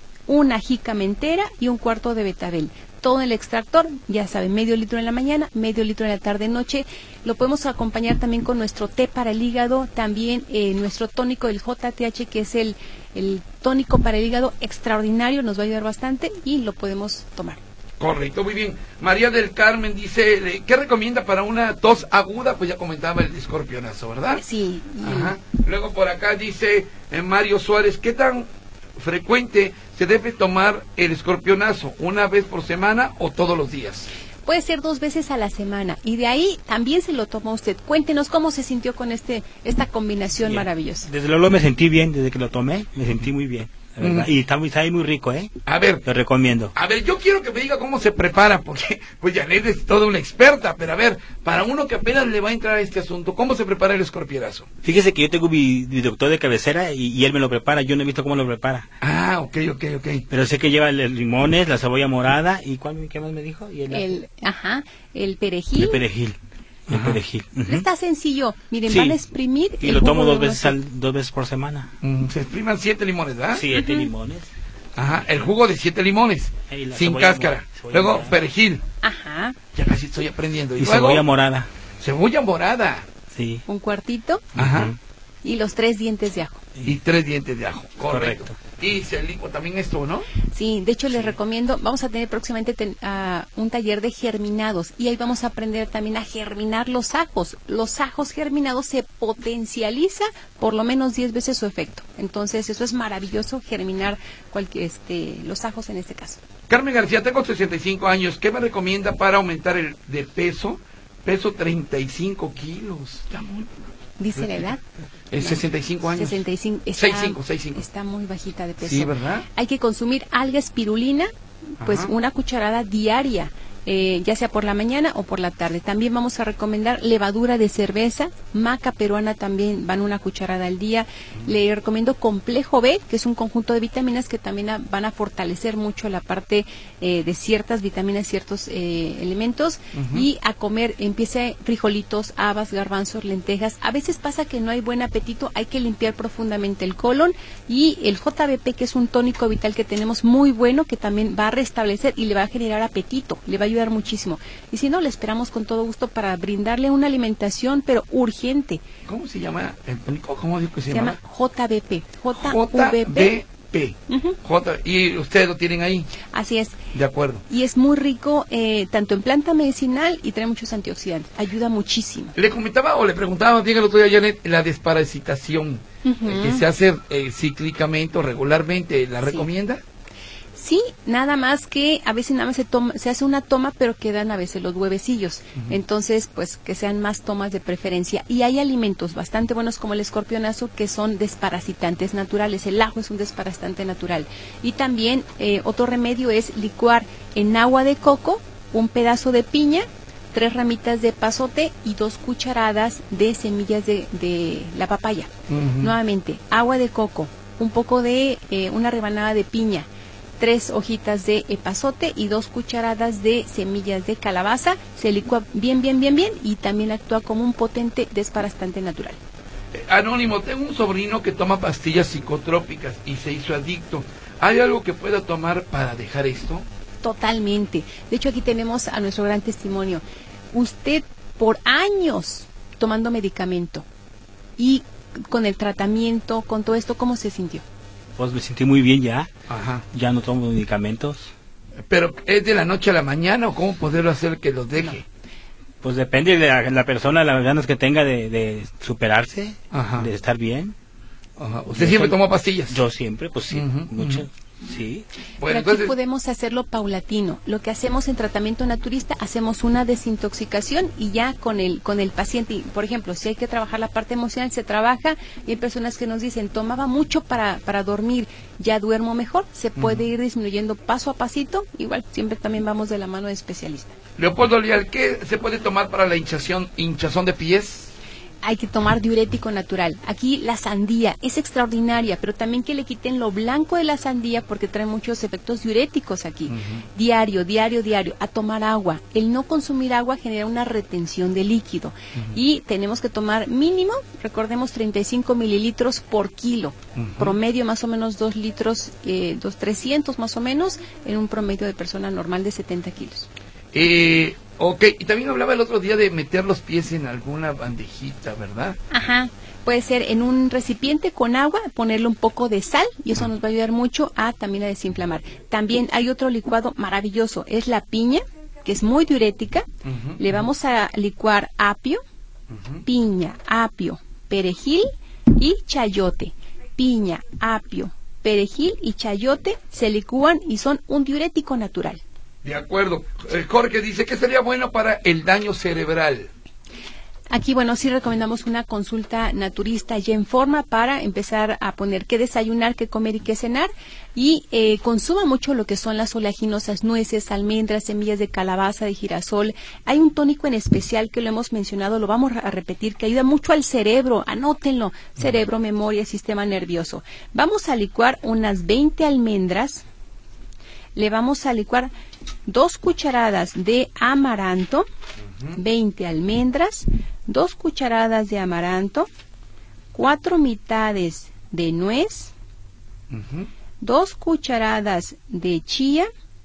una jícama entera y un cuarto de betabel. Todo en el extractor, ya saben, medio litro en la mañana, medio litro en la tarde-noche. Lo podemos acompañar también con nuestro té para el hígado, también eh, nuestro tónico, el J T H, que es el, el tónico para el hígado extraordinario, nos va a ayudar bastante y lo podemos tomar. Correcto, muy bien. María del Carmen dice, ¿qué recomienda para una tos aguda? Pues ya comentaba el escorpionazo, ¿verdad? Sí. Ajá. Luego por acá dice eh, Mario Suárez, ¿qué tan frecuente se debe tomar el escorpionazo? ¿Una vez por semana o todos los días? Puede ser dos veces a la semana y de ahí también se lo toma usted. Cuéntenos cómo se sintió con este esta combinación bien. Maravillosa. Desde luego me sentí bien, desde que lo tomé, me sentí muy bien. Mm. Y está muy, está muy rico, ¿eh? A ver. Lo recomiendo. A ver, yo quiero que me diga cómo se prepara, porque pues Janet es toda una experta, pero a ver, para uno que apenas le va a entrar a este asunto, ¿cómo se prepara el escorpionazo? Fíjese que yo tengo mi, mi doctor de cabecera y, y él me lo prepara, yo no he visto cómo lo prepara. Ah, ok, ok, ok. Pero sé que lleva los limones, la cebolla morada y ¿cuál, ¿qué más me dijo? Y el, el, ajá, el perejil. El perejil. El Ajá. perejil. Uh-huh. Está sencillo. Miren, sí. van a exprimir. Y lo tomo dos veces, al, dos veces por semana. Mm, se expriman siete limones, ¿verdad? Siete uh-huh. limones. Ajá, el jugo de siete limones. Sin cáscara. Luego, morada. Perejil. Ajá. Ya casi estoy aprendiendo. Y, y luego, cebolla morada. Cebolla morada. Sí. Un cuartito. Ajá. Uh-huh. Y los tres dientes de ajo. Y tres dientes de ajo. Correcto. Correcto. Y se licua también esto, ¿no? Sí, de hecho sí. les recomiendo, vamos a tener próximamente ten, uh, un taller de germinados y ahí vamos a aprender también a germinar los ajos. Los ajos germinados se potencializa por lo menos diez veces su efecto. Entonces eso es maravilloso, germinar cualquier, este, los ajos en este caso. Carmen García, tengo sesenta y cinco años, ¿qué me recomienda para aumentar el de peso? Peso treinta y cinco kilos. Está muy... ¿Dice la edad? Es sesenta y cinco años. sesenta y cinco. Está, sesenta y cinco, sesenta y cinco. Está muy bajita de peso. Sí, ¿verdad? Hay que consumir alga espirulina, pues Ajá. una cucharada diaria, eh, ya sea por la mañana o por la tarde. También vamos a recomendar levadura de cerveza, maca peruana también van una cucharada al día. Uh-huh. Le recomiendo complejo B, que es un conjunto de vitaminas que también a, van a fortalecer mucho la parte eh, de ciertas vitaminas, ciertos eh, elementos. Uh-huh. Y a comer, empiece frijolitos, habas, garbanzos, lentejas. A veces pasa que no hay buen apetito, hay que limpiar profundamente el colon. Y el J B P, que es un tónico vital que tenemos muy bueno, que también va a restablecer y le va a generar apetito, le va a ayudar muchísimo. Y si no, le esperamos con todo gusto para brindarle una alimentación, pero urgente. ¿Cómo se llama el tónico? ¿Cómo dijo que se, se llama? llama J B P. J B P. Uh-huh. J, y ustedes lo tienen ahí. Así es. De acuerdo. Y es muy rico, eh, tanto en planta medicinal y trae muchos antioxidantes. Ayuda muchísimo. Le comentaba o le preguntaba, dígalo tú, Janet, la desparasitación uh-huh. eh, que se hace eh, cíclicamente o regularmente, ¿la sí. recomienda? Sí, nada más que a veces nada más se toma, se hace una toma, pero quedan a veces los huevecillos. Uh-huh. Entonces, pues que sean más tomas de preferencia. Y hay alimentos bastante buenos como el escorpionazo que son desparasitantes naturales. El ajo es un desparasitante natural. Y también eh, otro remedio es licuar en agua de coco un pedazo de piña, tres ramitas de epazote y dos cucharadas de semillas de, de la papaya. Uh-huh. Nuevamente, agua de coco, un poco de eh, una rebanada de piña, tres hojitas de epazote y dos cucharadas de semillas de calabaza. Se licúa bien, bien, bien, bien y también actúa como un potente desparasitante natural. Eh, Anónimo, tengo un sobrino que toma pastillas psicotrópicas y se hizo adicto. ¿Hay algo que pueda tomar para dejar esto? Totalmente. De hecho, aquí tenemos a nuestro gran testimonio. Usted por años tomando medicamento y con el tratamiento, con todo esto, ¿cómo se sintió? Pues me sentí muy bien ya. Ajá. Ya no tomo medicamentos. ¿Pero es de la noche a la mañana o cómo poderlo hacer que los deje? No. Pues depende de la, la persona, las ganas que tenga de, de superarse, Ajá. de estar bien. Ajá. ¿Usted yo siempre toma pastillas? Yo siempre, pues sí, uh-huh, muchas. Uh-huh. Sí. Bueno, pero aquí entonces... podemos hacerlo paulatino. Lo que hacemos en tratamiento naturista, hacemos una desintoxicación y ya con el con el paciente, por ejemplo, si hay que trabajar la parte emocional, se trabaja. Y hay personas que nos dicen, tomaba mucho para, para dormir, ya duermo mejor. Se puede uh-huh. ir disminuyendo paso a pasito. Igual, siempre también vamos de la mano de especialista. Leopoldo Leal, ¿qué se puede tomar para la hinchación, hinchazón de pies? hay que tomar diurético natural. Aquí la sandía es extraordinaria, pero también que le quiten lo blanco de la sandía porque trae muchos efectos diuréticos aquí. Uh-huh. Diario, diario, diario, a tomar agua. El no consumir agua genera una retención de líquido. Uh-huh. Y tenemos que tomar mínimo, recordemos, treinta y cinco mililitros por kilo. Uh-huh. Promedio más o menos dos litros, eh, dos, trescientos más o menos, en un promedio de persona normal de setenta kilos. Eh... Ok, y también hablaba el otro día de meter los pies en alguna bandejita, ¿verdad? Ajá, puede ser en un recipiente con agua, ponerle un poco de sal y eso nos va a ayudar mucho a también a desinflamar. También hay otro licuado maravilloso, es la piña, que es muy diurética. Uh-huh. Le vamos a licuar apio, uh-huh. piña, apio, perejil y chayote. Piña, apio, perejil y chayote se licúan y son un diurético natural. De acuerdo. Eh, Jorge dice que sería bueno para el daño cerebral. Aquí, bueno, sí recomendamos una consulta naturista ya en forma para empezar a poner qué desayunar, qué comer y qué cenar. Y eh, consuma mucho lo que son las oleaginosas, nueces, almendras, semillas de calabaza, de girasol. Hay un tónico en especial que lo hemos mencionado, lo vamos a repetir, que ayuda mucho al cerebro. Anótenlo. Cerebro, memoria, sistema nervioso. Vamos a licuar unas veinte almendras. Le vamos a licuar dos cucharadas de amaranto, uh-huh. veinte almendras, dos cucharadas de amaranto, cuatro mitades de nuez, uh-huh. dos cucharadas de chía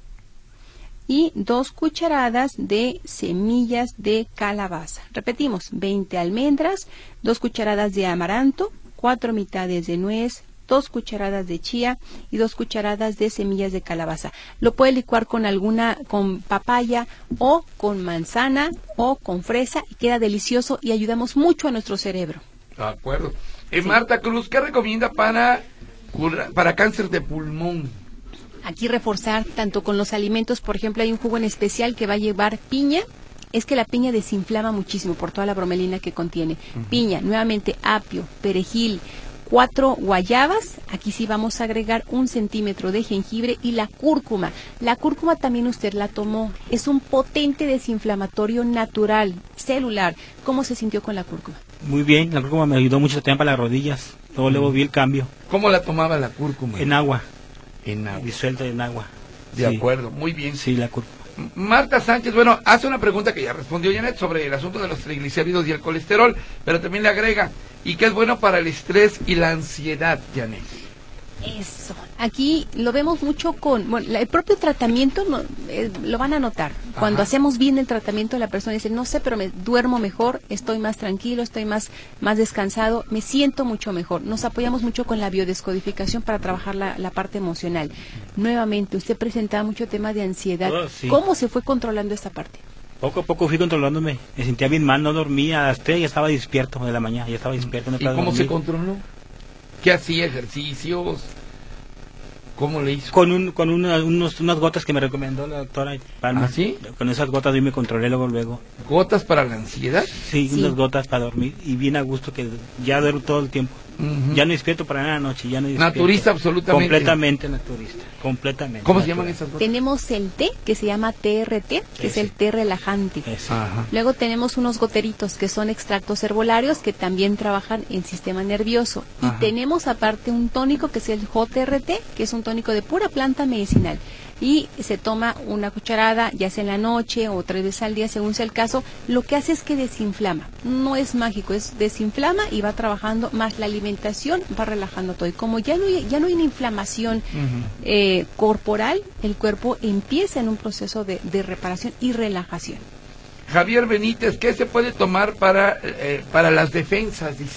y dos cucharadas de semillas de calabaza. Repetimos, veinte almendras, dos cucharadas de amaranto, cuatro mitades de nuez, dos cucharadas de chía y dos cucharadas de semillas de calabaza. Lo puede licuar con alguna, con papaya o con manzana o con fresa y queda delicioso y ayudamos mucho a nuestro cerebro. De acuerdo. Eh, sí. Marta Cruz, ¿qué recomienda para, para cáncer de pulmón? Aquí reforzar tanto con los alimentos, por ejemplo, hay un jugo en especial que va a llevar piña. Es que la piña desinflama muchísimo por toda la bromelina que contiene. Uh-huh. Piña, nuevamente apio, perejil, cuatro guayabas, aquí sí vamos a agregar un centímetro de jengibre y la cúrcuma. La cúrcuma también usted la tomó, es un potente desinflamatorio natural, celular. ¿Cómo se sintió con la cúrcuma? Muy bien, la cúrcuma me ayudó mucho también para las rodillas, luego, luego vi el cambio. ¿Cómo la tomaba la cúrcuma? En agua. En agua. Disuelta en agua. De sí. acuerdo, muy bien. Sí, la cúrcuma. Marta Sánchez, bueno, hace una pregunta que ya respondió Janet sobre el asunto de los triglicéridos y el colesterol, pero también le agrega, ¿y qué es bueno para el estrés y la ansiedad, Janet? Eso, aquí lo vemos mucho con, bueno, la, el propio tratamiento no, eh, lo van a notar. Cuando Ajá. hacemos bien el tratamiento, la persona dice, no sé, pero me duermo mejor, estoy más tranquilo, estoy más, más descansado, me siento mucho mejor. Nos apoyamos mucho con la biodescodificación para trabajar la, la parte emocional. Nuevamente, usted presentaba mucho tema de ansiedad. Oh, sí. ¿Cómo se fue controlando esta parte? Poco a poco fui controlándome, me sentía bien mal, no dormía, a las tres ya estaba despierto de la mañana, ya estaba despierto. No ¿Y cómo dormir. Se controló? ¿Qué hacía? ¿Ejercicios? ¿Cómo le hizo? Con un, con una, unos, unas gotas que me recomendó la doctora Palma. ¿Ah, sí? Con esas gotas yo me controlé luego, luego. ¿Gotas para la ansiedad? Sí, sí, unas gotas para dormir y bien a gusto que ya duermo todo el tiempo. Uh-huh. Ya no despierto para nada la noche, ya no despierto. Naturista absolutamente. Completamente naturista, completamente. ¿Cómo natural. se llaman esas gotas? Tenemos el té, que se llama T R T, que Ese. es el té relajante. Luego tenemos unos goteritos, que son extractos herbolarios, que también trabajan en sistema nervioso. Ajá. Y tenemos aparte un tónico, que es el J R T, que es un tónico de pura planta medicinal. Y se toma una cucharada, ya sea en la noche o tres veces al día, según sea el caso. Lo que hace es que desinflama. No es mágico, es desinflama y va trabajando, más la alimentación va relajando todo. Y como ya no hay, ya no hay una inflamación uh-huh. eh, corporal, el cuerpo empieza en un proceso de, de reparación y relajación. Javier Benítez, ¿qué se puede tomar para, eh, para las defensas, dice?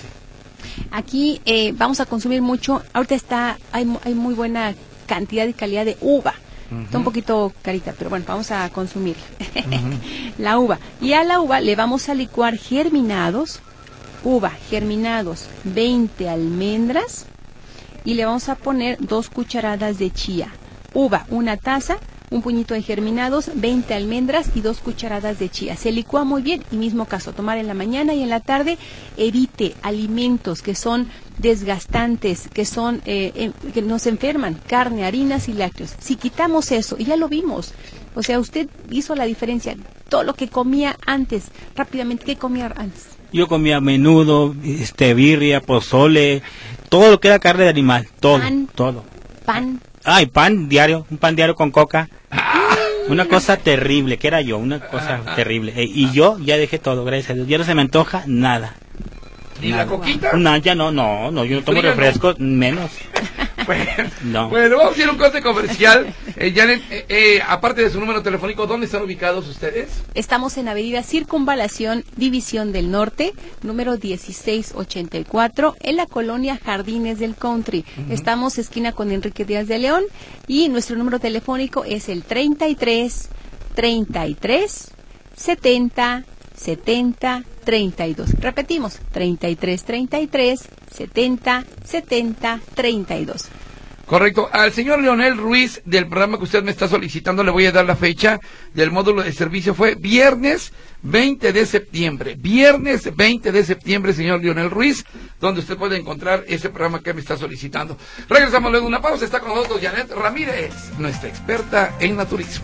Aquí eh, vamos a consumir mucho. Ahorita está hay, hay muy buena cantidad y calidad de uva. Uh-huh. Está un poquito carita, pero bueno, vamos a consumirla. Uh-huh. La uva. Y a la uva le vamos a licuar germinados, uva, germinados, veinte almendras y le vamos a poner dos cucharadas de chía. Uva, una taza, un puñito de germinados, veinte almendras y dos cucharadas de chía. Se licúa muy bien y mismo caso, tomar en la mañana y en la tarde. Evite alimentos que son desgastantes, que son eh, eh, que nos enferman, carne, harinas y lácteos. Si quitamos eso, y ya lo vimos, o sea, usted hizo la diferencia, todo lo que comía antes, rápidamente, ¿qué comía antes? Yo comía menudo, este, birria, pozole, todo lo que era carne de animal, todo, pan, todo. Pan. Ay, pan diario, un pan diario con coca. Una cosa terrible, que era yo, una cosa terrible. Eh, y yo ya dejé todo, gracias a Dios. Ya no se me antoja nada. ¿Y nada. La coquita? No, ya no, no, no, yo no tomo refrescos, menos. Bueno, no. Bueno, vamos a ir a un corte comercial. Eh, Janet, eh, eh, aparte de su número telefónico, ¿dónde están ubicados ustedes? Estamos en Avenida Circunvalación, División del Norte, número dieciséis ochenta y cuatro, en la colonia Jardines del Country. Uh-huh. Estamos esquina con Enrique Díaz de León y nuestro número telefónico es el treinta y tres, treinta y tres, setenta, setenta, treinta y dos. Repetimos, treinta y tres, treinta y tres, setenta, setenta, treinta y dos. Correcto. Al señor Leonel Ruiz, del programa que usted me está solicitando, le voy a dar la fecha del módulo de servicio. Fue viernes veinte de septiembre. Viernes veinte de septiembre, señor Leonel Ruiz, donde usted puede encontrar ese programa que me está solicitando. Regresamos luego de una pausa. Está con nosotros Janet Ramírez, nuestra experta en naturismo.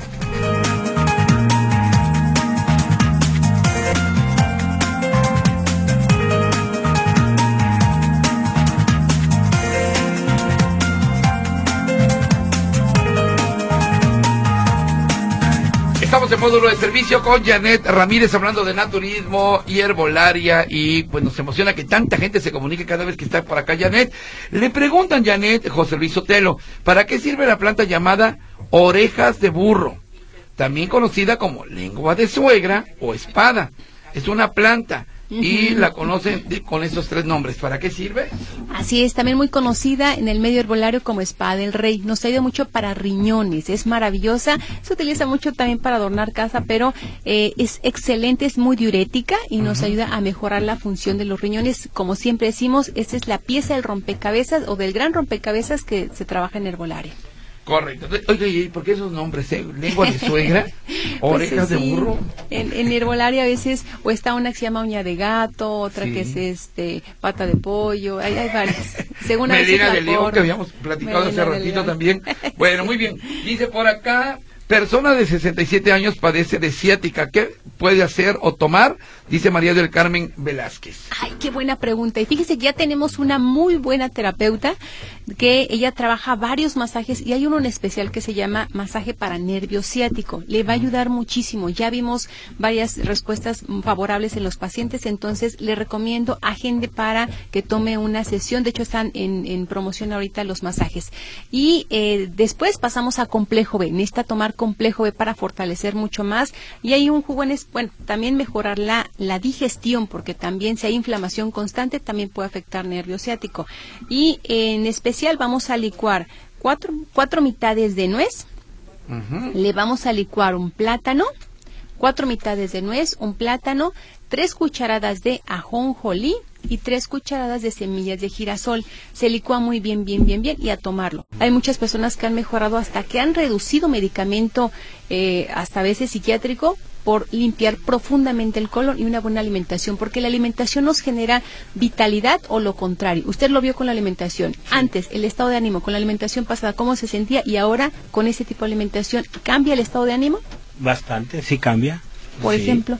Estamos en módulo de servicio con Janet Ramírez hablando de naturismo y herbolaria y pues nos emociona que tanta gente se comunique cada vez que está por acá Janet. Le preguntan Janet, José Luis Sotelo, ¿para qué sirve la planta llamada orejas de burro? También conocida como lengua de suegra o espada. Es una planta y la conocen de, con esos tres nombres. ¿Para qué sirve? Así es, también muy conocida en el medio herbolario como espada del rey. Nos ayuda mucho para riñones, es maravillosa. Se utiliza mucho también para adornar casa, pero eh, es excelente, es muy diurética y nos uh-huh. ayuda a mejorar la función de los riñones. Como siempre decimos, esta es la pieza del rompecabezas o del gran rompecabezas que se trabaja en herbolaria. Correcto. Oye, ¿por qué esos nombres? Eh? ¿Lengua de suegra? ¿Orejas pues, sí. de burro? En, en herbolaria a veces, o está una que se llama uña de gato, otra sí. que es este pata de pollo, hay, hay varias. Según Melena de León, que habíamos platicado Melena hace ratito también. Bueno, muy bien. Dice por acá, persona de sesenta y siete años padece de ciática. ¿Qué puede hacer o tomar? Dice María del Carmen Velázquez. Ay, qué buena pregunta. Y fíjese que ya tenemos una muy buena terapeuta que ella trabaja varios masajes y hay uno en especial que se llama masaje para nervio ciático. Le va a ayudar muchísimo. Ya vimos varias respuestas favorables en los pacientes, entonces le recomiendo agende para que tome una sesión. De hecho, están en, en promoción ahorita los masajes. Y eh, después pasamos a complejo B. Necesita tomar complejo B para fortalecer mucho más. Y hay un jugo en es, bueno, también mejorar la, la digestión, porque también si hay inflamación constante, también puede afectar nervio ciático. Y eh, en especial vamos a licuar cuatro, cuatro mitades de nuez, uh-huh. le vamos a licuar un plátano, cuatro mitades de nuez, un plátano, tres cucharadas de ajonjolí y tres cucharadas de semillas de girasol. Se licúa muy bien, bien, bien, bien y a tomarlo. Hay muchas personas que han mejorado hasta que han reducido medicamento, eh, hasta a veces psiquiátrico, por limpiar profundamente el colon y una buena alimentación, porque la alimentación nos genera vitalidad o lo contrario. Usted lo vio con la alimentación. Sí. Antes, el estado de ánimo con la alimentación pasada, ¿cómo se sentía? Y ahora, con ese tipo de alimentación, ¿cambia el estado de ánimo? Bastante, sí cambia. Por sí. ejemplo.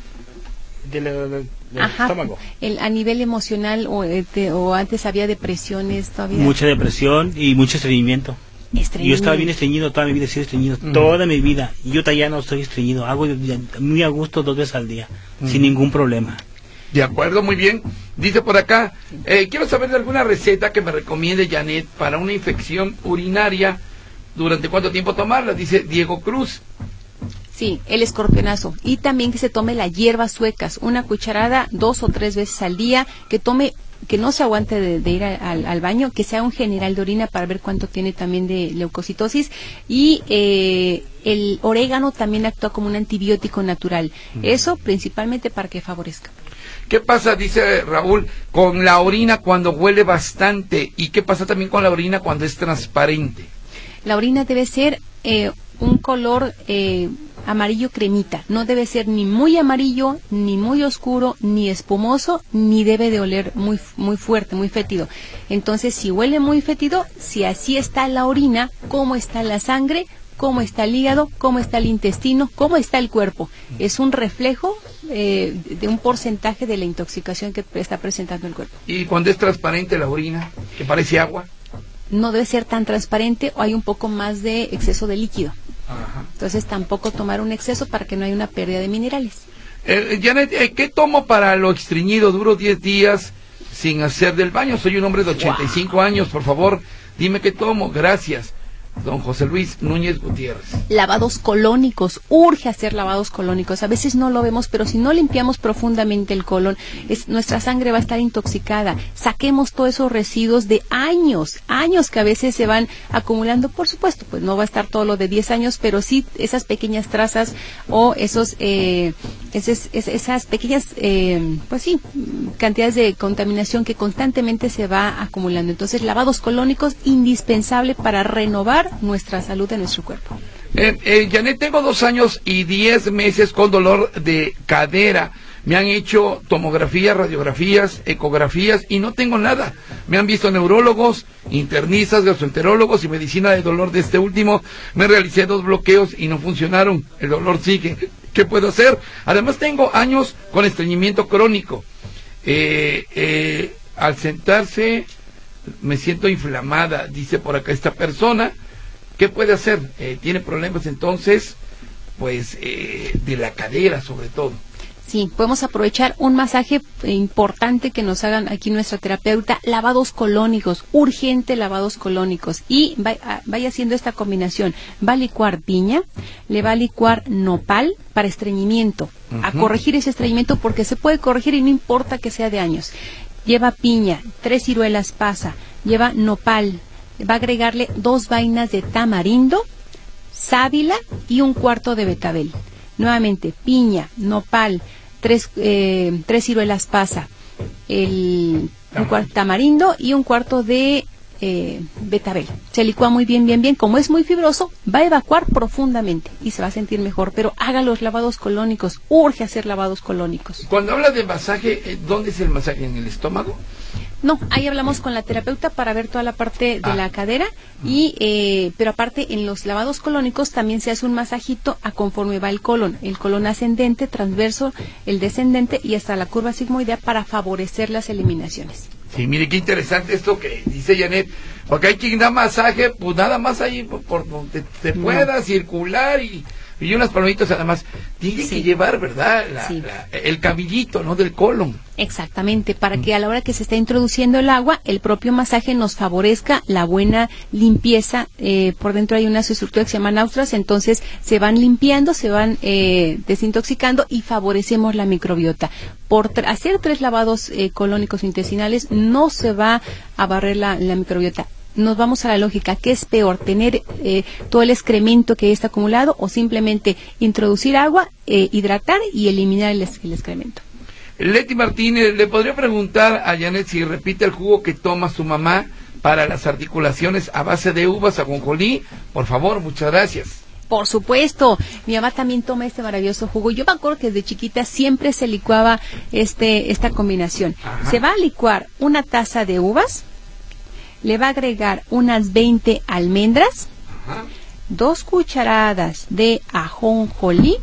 Del, del, del Ajá, estómago. El, a nivel emocional o, este, o antes había depresiones todavía. Mucha depresión y mucho estreñimiento. Yo estaba bien estreñido, toda mi vida he sido estreñido, uh-huh. toda mi vida. Y yo ya no estoy estreñido, hago muy a gusto dos veces al día, uh-huh. sin ningún problema. De acuerdo, muy bien. Dice por acá, eh, quiero saber de alguna receta que me recomiende Janet para una infección urinaria. ¿Durante cuánto tiempo tomarla? Dice Diego Cruz. Sí, el escorpionazo. Y también que se tome la hierbas suecas, una cucharada dos o tres veces al día, que tome, que no se aguante de, de ir al, al baño, que sea un general de orina para ver cuánto tiene también de leucocitosis. Y eh, el orégano también actúa como un antibiótico natural. Mm. Eso principalmente para que favorezca. ¿Qué pasa, dice Raúl, con la orina cuando huele bastante? ¿Y qué pasa también con la orina cuando es transparente? La orina debe ser eh, un color eh, amarillo cremita. No debe ser ni muy amarillo, ni muy oscuro, ni espumoso, ni debe de oler muy muy fuerte, muy fétido. Entonces, si huele muy fétido, si así está la orina, ¿cómo está la sangre? ¿Cómo está el hígado? ¿Cómo está el intestino? ¿Cómo está el cuerpo? Es un reflejo eh, de un porcentaje de la intoxicación que está presentando el cuerpo. ¿Y cuando es transparente la orina, que parece agua? No debe ser tan transparente o hay un poco más de exceso de líquido. Ajá. Entonces tampoco tomar un exceso para que no haya una pérdida de minerales. Eh, Janet, eh, ¿qué tomo para lo estreñido? Duro diez días sin hacer del baño. Soy un hombre de ochenta y cinco wow. años, por favor, dime qué tomo. Gracias. Don José Luis Núñez Gutiérrez. Lavados colónicos, urge hacer lavados colónicos. A veces no lo vemos, pero si no limpiamos profundamente el colon, es, nuestra sangre va a estar intoxicada. Saquemos todos esos residuos de años, años que a veces se van acumulando. Por supuesto, pues no va a estar todo lo de diez años, pero sí esas pequeñas trazas o esos, eh, esas, esas pequeñas, eh, pues sí, cantidades de contaminación que constantemente se va acumulando. Entonces, lavados colónicos indispensable para renovar nuestra salud de nuestro cuerpo. Eh, eh, Janet, tengo dos años y diez meses con dolor de cadera. Me han hecho tomografías, radiografías, ecografías y no tengo nada. Me han visto neurólogos, internistas, gastroenterólogos y medicina de dolor de este último. Me realicé dos bloqueos y no funcionaron. El dolor sigue. ¿Qué puedo hacer? Además tengo años con estreñimiento crónico. Eh, eh, al sentarse me siento inflamada, dice por acá esta persona. ¿Qué puede hacer? Eh, tiene problemas entonces, pues, eh, de la cadera sobre todo. Sí, podemos aprovechar un masaje importante que nos hagan aquí nuestra terapeuta, lavados colónicos, urgente lavados colónicos. Y vaya, vaya haciendo esta combinación. Va a licuar piña, le va a licuar nopal para estreñimiento, uh-huh. a corregir ese estreñimiento porque se puede corregir y no importa que sea de años. Lleva piña, tres ciruelas pasa, lleva nopal, va a agregarle dos vainas de tamarindo, sábila y un cuarto de betabel. Nuevamente, piña, nopal, tres, eh, tres ciruelas pasa, el un cuarto tamarindo y un cuarto de eh, betabel. Se licúa muy bien, bien, bien. Como es muy fibroso, va a evacuar profundamente y se va a sentir mejor. Pero haga los lavados colónicos. Urge hacer lavados colónicos. Cuando habla de masaje, ¿dónde es el masaje? ¿En el estómago? No, ahí hablamos con la terapeuta para ver toda la parte de ah. la cadera y eh, pero aparte en los lavados colónicos también se hace un masajito a conforme va el colon, el colon ascendente, transverso, el descendente y hasta la curva sigmoidea para favorecer las eliminaciones. Sí, mire qué interesante esto que dice Janet, porque hay quien da masaje, pues nada más ahí por, por donde te pueda no. circular y y unas palomitas además tiene sí. que llevar, ¿verdad? La, sí. la, el camillito, ¿no? Del colon. Exactamente, para que a la hora que se está introduciendo el agua, el propio masaje nos favorezca la buena limpieza. Eh, por dentro hay unas estructuras que se llaman náuseas, entonces se van limpiando, se van eh, desintoxicando y favorecemos la microbiota. Por tra- hacer tres lavados eh, colónicos intestinales no se va a barrer la, la microbiota. Nos vamos a la lógica, ¿qué es peor? ¿Tener eh, todo el excremento que está acumulado o simplemente introducir agua, eh, hidratar y eliminar el, el excremento? Leti Martínez, ¿le podría preguntar a Janet si repite el jugo que toma su mamá para las articulaciones a base de uvas, ajonjolí? Por favor, muchas gracias. Por supuesto, mi mamá también toma este maravilloso jugo. Yo me acuerdo que desde chiquita siempre se licuaba este esta combinación. Ajá. Se va a licuar una taza de uvas, le va a agregar unas veinte almendras, ajá. dos cucharadas de ajonjolí,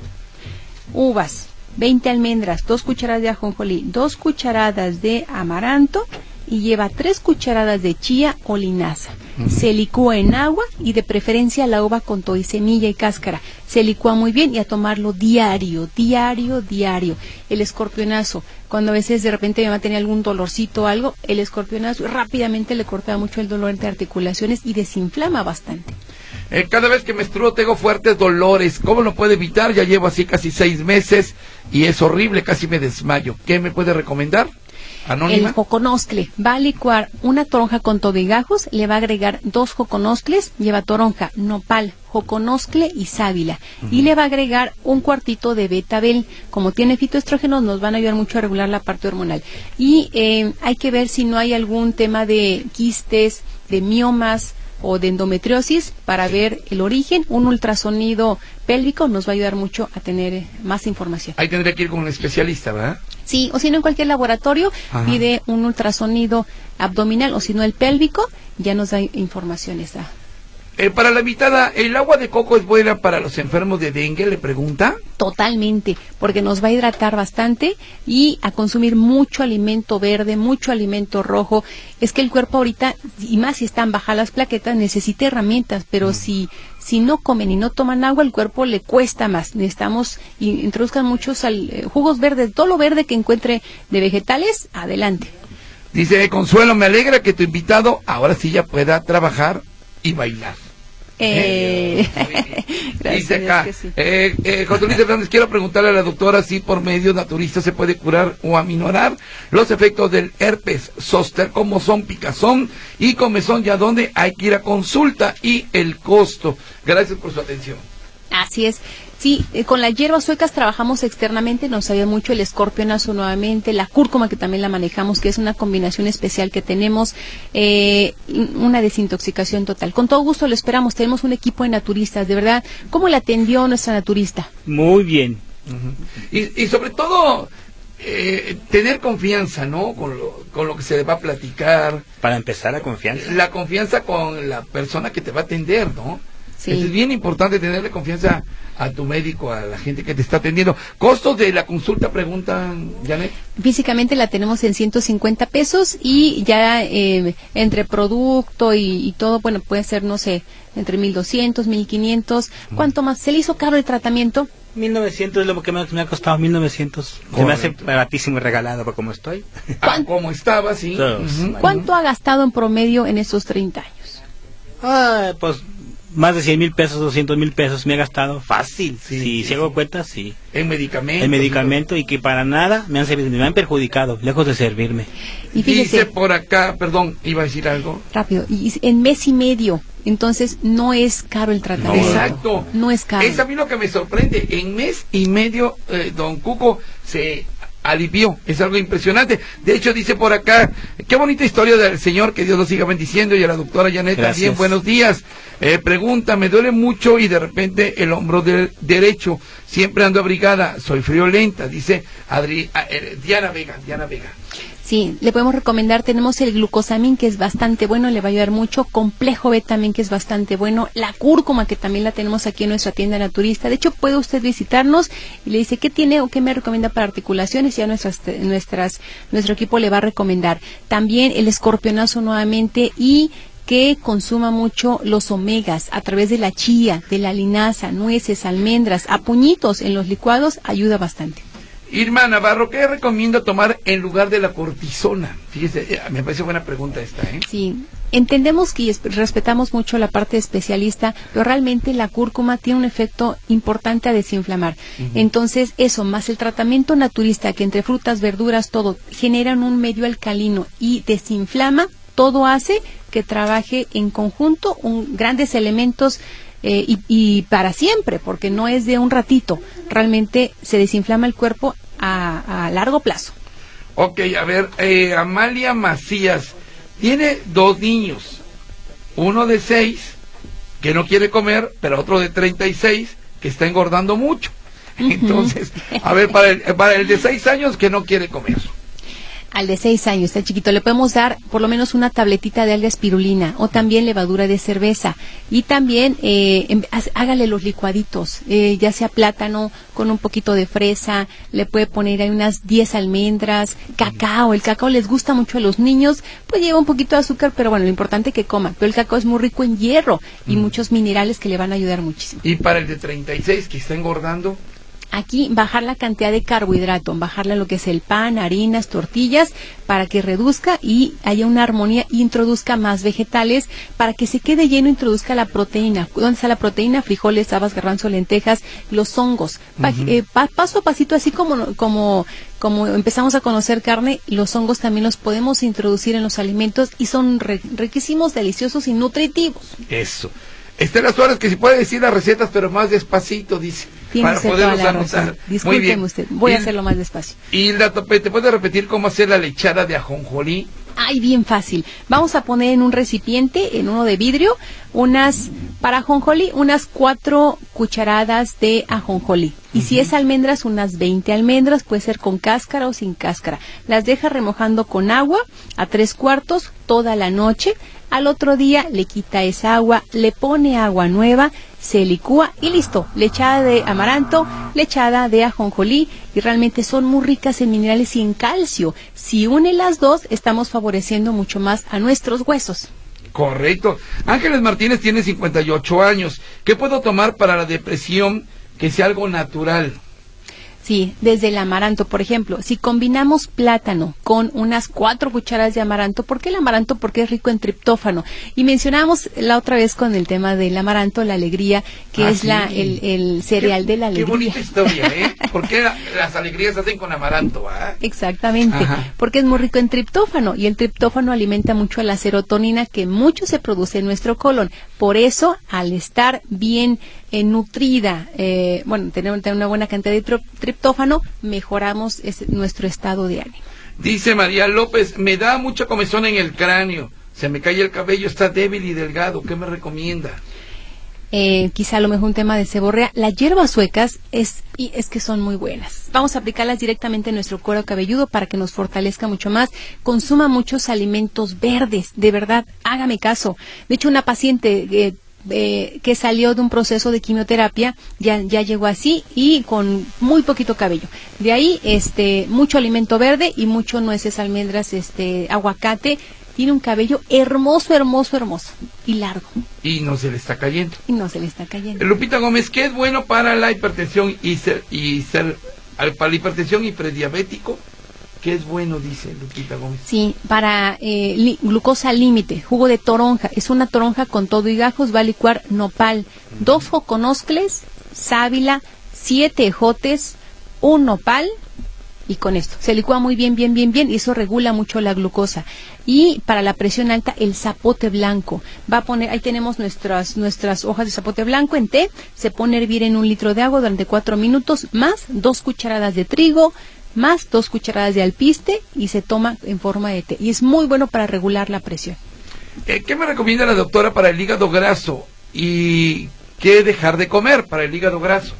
uvas, veinte almendras, dos cucharadas de ajonjolí, dos cucharadas de amaranto y lleva tres cucharadas de chía o linaza. Uh-huh. Se licúa en agua y de preferencia la uva con todo y semilla y cáscara. Se licúa muy bien y a tomarlo diario, diario, diario. El escorpionazo, cuando a veces de repente mi mamá tenía algún dolorcito o algo, el escorpionazo rápidamente le cortaba mucho el dolor entre articulaciones y desinflama bastante. Eh, cada vez que menstruo tengo fuertes dolores. ¿Cómo lo puedo evitar? Ya llevo así casi seis meses y es horrible, casi me desmayo. ¿Qué me puede recomendar? Anónima. El joconoscle, va a licuar una toronja con tobigajos, le va a agregar dos joconoscles, lleva toronja, nopal, joconoscle y sábila, uh-huh. y le va a agregar un cuartito de betabel. Como tiene fitoestrógenos, nos van a ayudar mucho a regular la parte hormonal. Y eh, hay que ver si no hay algún tema de quistes, de miomas o de endometriosis para ver el origen. Un ultrasonido pélvico nos va a ayudar mucho a tener eh, más información. Ahí tendría que ir con un especialista, ¿verdad? Sí, o si no en cualquier laboratorio, ajá. pide un ultrasonido abdominal o si no el pélvico, ya nos da información esa. Eh, para la invitada, ¿el agua de coco es buena para los enfermos de dengue? Le pregunta. Totalmente, porque nos va a hidratar bastante y a consumir mucho alimento verde, mucho alimento rojo. Es que el cuerpo ahorita, y más si están bajas las plaquetas, necesita herramientas, pero mm. si si no comen y no toman agua, el cuerpo le cuesta más. Necesitamos, y introduzcan muchos al, eh, jugos verdes, todo lo verde que encuentre de vegetales, adelante. Dice Consuelo, me alegra que tu invitado ahora sí ya pueda trabajar y bailar. Eh, Dice acá, sí. eh, eh, José Luis Hernández, quiero preguntarle a la doctora si por medios naturistas se puede curar o aminorar los efectos del herpes zóster, como son picazón y comezón, ya donde hay que ir a consulta y el costo. Gracias por su atención. Así es. Sí, eh, con las hierbas suecas trabajamos externamente, nos ayuda mucho el escorpionazo nuevamente, la cúrcuma que también la manejamos, que es una combinación especial que tenemos, eh, una desintoxicación total. Con todo gusto lo esperamos, tenemos un equipo de naturistas, de verdad. ¿Cómo la atendió nuestra naturista? Muy bien. Uh-huh. y, y sobre todo, eh, tener confianza, ¿no? Con lo, con lo que se le va a platicar. Para empezar, la confianza. La confianza con la persona que te va a atender, ¿no? Sí. Es bien importante tenerle confianza a tu médico, a la gente que te está atendiendo. ¿Costos de la consulta, preguntan, Janet? Físicamente la tenemos en ciento cincuenta pesos y ya eh, entre producto y, y todo, bueno, puede ser, no sé, entre mil doscientos, mil quinientos. ¿Cuánto más? ¿Se le hizo caro el tratamiento? mil novecientos es lo que me ha costado, mil novecientos. Se me hace baratísimo y regalado por como estoy. Ah, como estaba, sí. Uh-huh. ¿Cuánto ha gastado en promedio en esos treinta años? Ah, pues más de cien mil pesos, doscientos mil pesos me ha gastado fácil. Sí, si sí, si hago sí. cuenta, sí. En medicamentos. En medicamento y que para nada me han servido, me han perjudicado, lejos de servirme. Y fíjese, dice por acá, perdón, iba a decir algo. Rápido, y en mes y medio, entonces no es caro el tratamiento. Exacto. No es caro. Es a mí lo que me sorprende. En mes y medio, eh, don Cuco se alivió. Es algo impresionante. De hecho, dice por acá, qué bonita historia del señor, que Dios lo siga bendiciendo, y a la doctora Janet también, buenos días. Eh, pregunta, me duele mucho y de repente el hombro de, derecho, siempre ando abrigada, soy friolenta, dice Adri, eh, Diana Vega, Diana Vega. Sí, le podemos recomendar, tenemos el glucosamín, que es bastante bueno, le va a ayudar mucho, complejo B también, que es bastante bueno, la cúrcuma, que también la tenemos aquí en nuestra tienda naturista. De hecho, puede usted visitarnos y le dice qué tiene o qué me recomienda para articulaciones, y ya nuestras, nuestras, nuestro equipo le va a recomendar. También el escorpionazo nuevamente, y que consuma mucho los omegas a través de la chía, de la linaza, nueces, almendras, a puñitos en los licuados, ayuda bastante. Irma Navarro, ¿qué recomiendo tomar en lugar de la cortisona? Fíjese, me parece buena pregunta esta, ¿eh? Sí, entendemos que respetamos mucho la parte especialista, pero realmente la cúrcuma tiene un efecto importante a desinflamar. Uh-huh. Entonces, eso, más el tratamiento naturista, que entre frutas, verduras, todo, generan un medio alcalino y desinflama, todo hace que trabaje en conjunto un, grandes elementos. Eh, y, y para siempre, porque no es de un ratito, realmente se desinflama el cuerpo a, a largo plazo. Ok, a ver, eh, Amalia Macías tiene dos niños, uno de seis que no quiere comer, pero otro de treinta y seis que está engordando mucho. Entonces, a ver, para el, para el de seis años que no quiere comer. Al de seis años, está chiquito, le podemos dar por lo menos una tabletita de alga espirulina o también levadura de cerveza. Y también eh, hágale los licuaditos, eh, ya sea plátano con un poquito de fresa, le puede poner ahí unas diez almendras, cacao. El cacao les gusta mucho a los niños, pues lleva un poquito de azúcar, pero bueno, lo importante es que coma. Pero el cacao es muy rico en hierro y mm. muchos minerales que le van a ayudar muchísimo. ¿Y para el de treinta y seis que está engordando? Aquí bajar la cantidad de carbohidrato, bajarle lo que es el pan, harinas, tortillas, para que reduzca y haya una armonía, y introduzca más vegetales para que se quede lleno, introduzca la proteína. ¿Dónde está la proteína? Frijoles, habas, garbanzo, lentejas, los hongos. Pa, uh-huh. eh, pa, paso a pasito, así como, como, como empezamos a conocer carne, los hongos también los podemos introducir en los alimentos y son re, riquísimos, deliciosos y nutritivos. Eso. Estela Suárez, que si puede decir las recetas, pero más despacito, dice. Tiene para poderlos anotar. Discúlpeme usted, voy y, a hacerlo más despacio. Y la, ¿te puede repetir cómo hacer la lechada de ajonjolí Ay, bien fácil. Vamos a poner en un recipiente, en uno de vidrio, unas, para ajonjolí, unas cuatro cucharadas de ajonjolí. Y uh-huh. si es almendras, unas veinte almendras, puede ser con cáscara o sin cáscara. Las deja remojando con agua a tres cuartos toda la noche. Al otro día le quita esa agua, le pone agua nueva, se licúa y listo. Lechada de amaranto, lechada de ajonjolí, y realmente son muy ricas en minerales y en calcio. Si une las dos, estamos favoreciendo mucho más a nuestros huesos. Correcto. Ángeles Martínez tiene cincuenta y ocho años. ¿Qué puedo tomar para la depresión que sea algo natural? Sí, desde el amaranto, por ejemplo, si combinamos plátano con unas cuatro cucharadas de amaranto, ¿por qué el amaranto? Porque es rico en triptófano. Y mencionamos la otra vez con el tema del amaranto, la alegría, que ah, es sí. la el, el cereal qué, de la alegría. Qué bonita historia, ¿eh? ¿Por qué la, las alegrías se hacen con amaranto? ¿Ah? Exactamente, Ajá. porque es muy rico en triptófano, y el triptófano alimenta mucho a la serotonina, que mucho se produce en nuestro colon. Por eso, al estar bien eh, nutrida, eh, bueno, tener, tener una buena cantidad de triptófano, mejoramos ese, nuestro estado de ánimo. Dice María López, me da mucha comezón en el cráneo, se me cae el cabello, está débil y delgado, ¿qué me recomienda? Eh, quizá a lo mejor un tema de seborrea. Las hierbas suecas es, y es que son muy buenas. Vamos a aplicarlas directamente en nuestro cuero cabelludo para que nos fortalezca mucho más. Consuma muchos alimentos verdes, de verdad, hágame caso. De hecho, una paciente eh, eh, que salió de un proceso de quimioterapia ya, ya llegó así y con muy poquito cabello. De ahí, este, mucho alimento verde y mucho nueces, almendras, este, aguacate. Tiene un cabello hermoso, hermoso, hermoso y largo. Y no se le está cayendo. Y no se le está cayendo. Lupita Gómez, ¿qué es bueno para la hipertensión y ser, y ser para la hipertensión y prediabético? ¿Qué es bueno, dice Lupita Gómez? Sí, para eh, li, glucosa límite, jugo de toronja. Es una toronja con todo y gajos, va a licuar nopal, uh-huh. dos joconoscles, sábila, siete ejotes, un nopal. Y con esto, se licúa muy bien, bien, bien, bien, y eso regula mucho la glucosa. Y para la presión alta, el zapote blanco. Va a poner, ahí tenemos nuestras nuestras hojas de zapote blanco en té, se pone a hervir en un litro de agua durante cuatro minutos, más dos cucharadas de trigo, más dos cucharadas de alpiste, y se toma en forma de té. Y es muy bueno para regular la presión. Eh, ¿Qué me recomienda la doctora para el hígado graso? ¿Y qué dejar de comer para el hígado graso?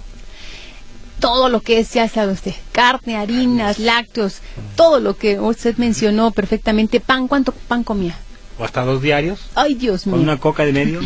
Todo lo que es, ya sabe usted, carne, harinas, lácteos, todo lo que usted mencionó perfectamente. Pan, ¿cuánto pan comía? ¿O hasta dos diarios? Ay, Dios mío. ¿Con una coca de medio?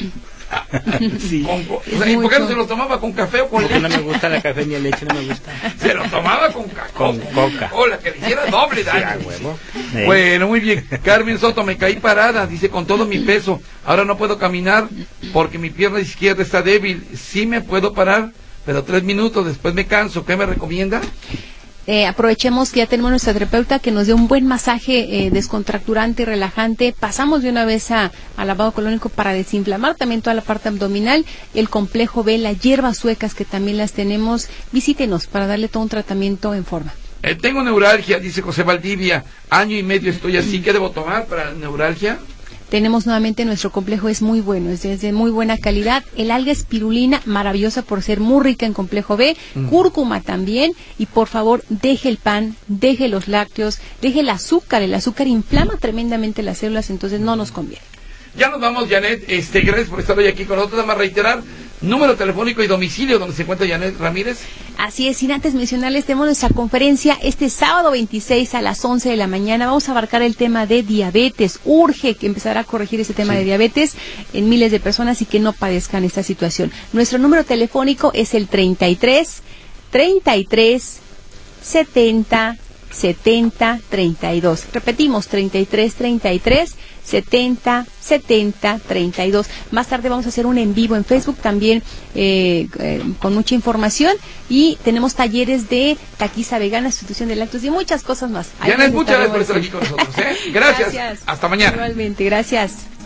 Sí. Con, o sea, ¿y por qué no se lo tomaba con café o con Porque leche? No me gusta la café ni la leche, no me gusta. Se lo tomaba con, ca con coca. Coca, que le hiciera doble daño. Sí, huevo. Bueno, muy bien. Carmen Soto, me caí parada, dice, con todo mi peso. Ahora no puedo caminar porque mi pierna izquierda está débil. Sí me puedo parar, pero tres minutos después me canso. ¿Qué me recomienda? Eh, aprovechemos que ya tenemos nuestra terapeuta que nos dé un buen masaje eh, descontracturante y relajante. Pasamos de una vez a, a lavado colónico para desinflamar también toda la parte abdominal, el complejo B, las hierbas suecas que también las tenemos. Visítenos para darle todo un tratamiento en forma. Eh, tengo neuralgia, dice José Valdivia. Año y medio estoy así. ¿Qué debo tomar para la neuralgia? Tenemos nuevamente nuestro complejo, es muy bueno, es de, de muy buena calidad. El alga espirulina, maravillosa por ser muy rica en complejo B, mm. cúrcuma también, y por favor, deje el pan, deje los lácteos, deje el azúcar, el azúcar inflama tremendamente las células, entonces no nos conviene. Ya nos vamos, Janet, este, gracias por estar hoy aquí con nosotros. Nada más reiterar, número telefónico y domicilio donde se encuentra Janet Ramírez. Así es, sin antes mencionarles, tenemos nuestra conferencia este sábado veintiséis a las once de la mañana. Vamos a abarcar el tema de diabetes. Urge que empezar a corregir ese tema sí. de diabetes en miles de personas y que no padezcan esta situación. Nuestro número telefónico es el treinta y tres, treinta y tres, setenta, setenta, treinta y dos. Repetimos, treinta y tres, treinta y tres, setenta, setenta, treinta y dos. Más tarde vamos a hacer un en vivo en Facebook también eh, eh, con mucha información, y tenemos talleres de taquiza vegana, sustitución de lácteos y muchas cosas más. Janet, muchas gracias por estar aquí con nosotros. ¿eh? Gracias. Gracias. Hasta mañana. Igualmente, gracias.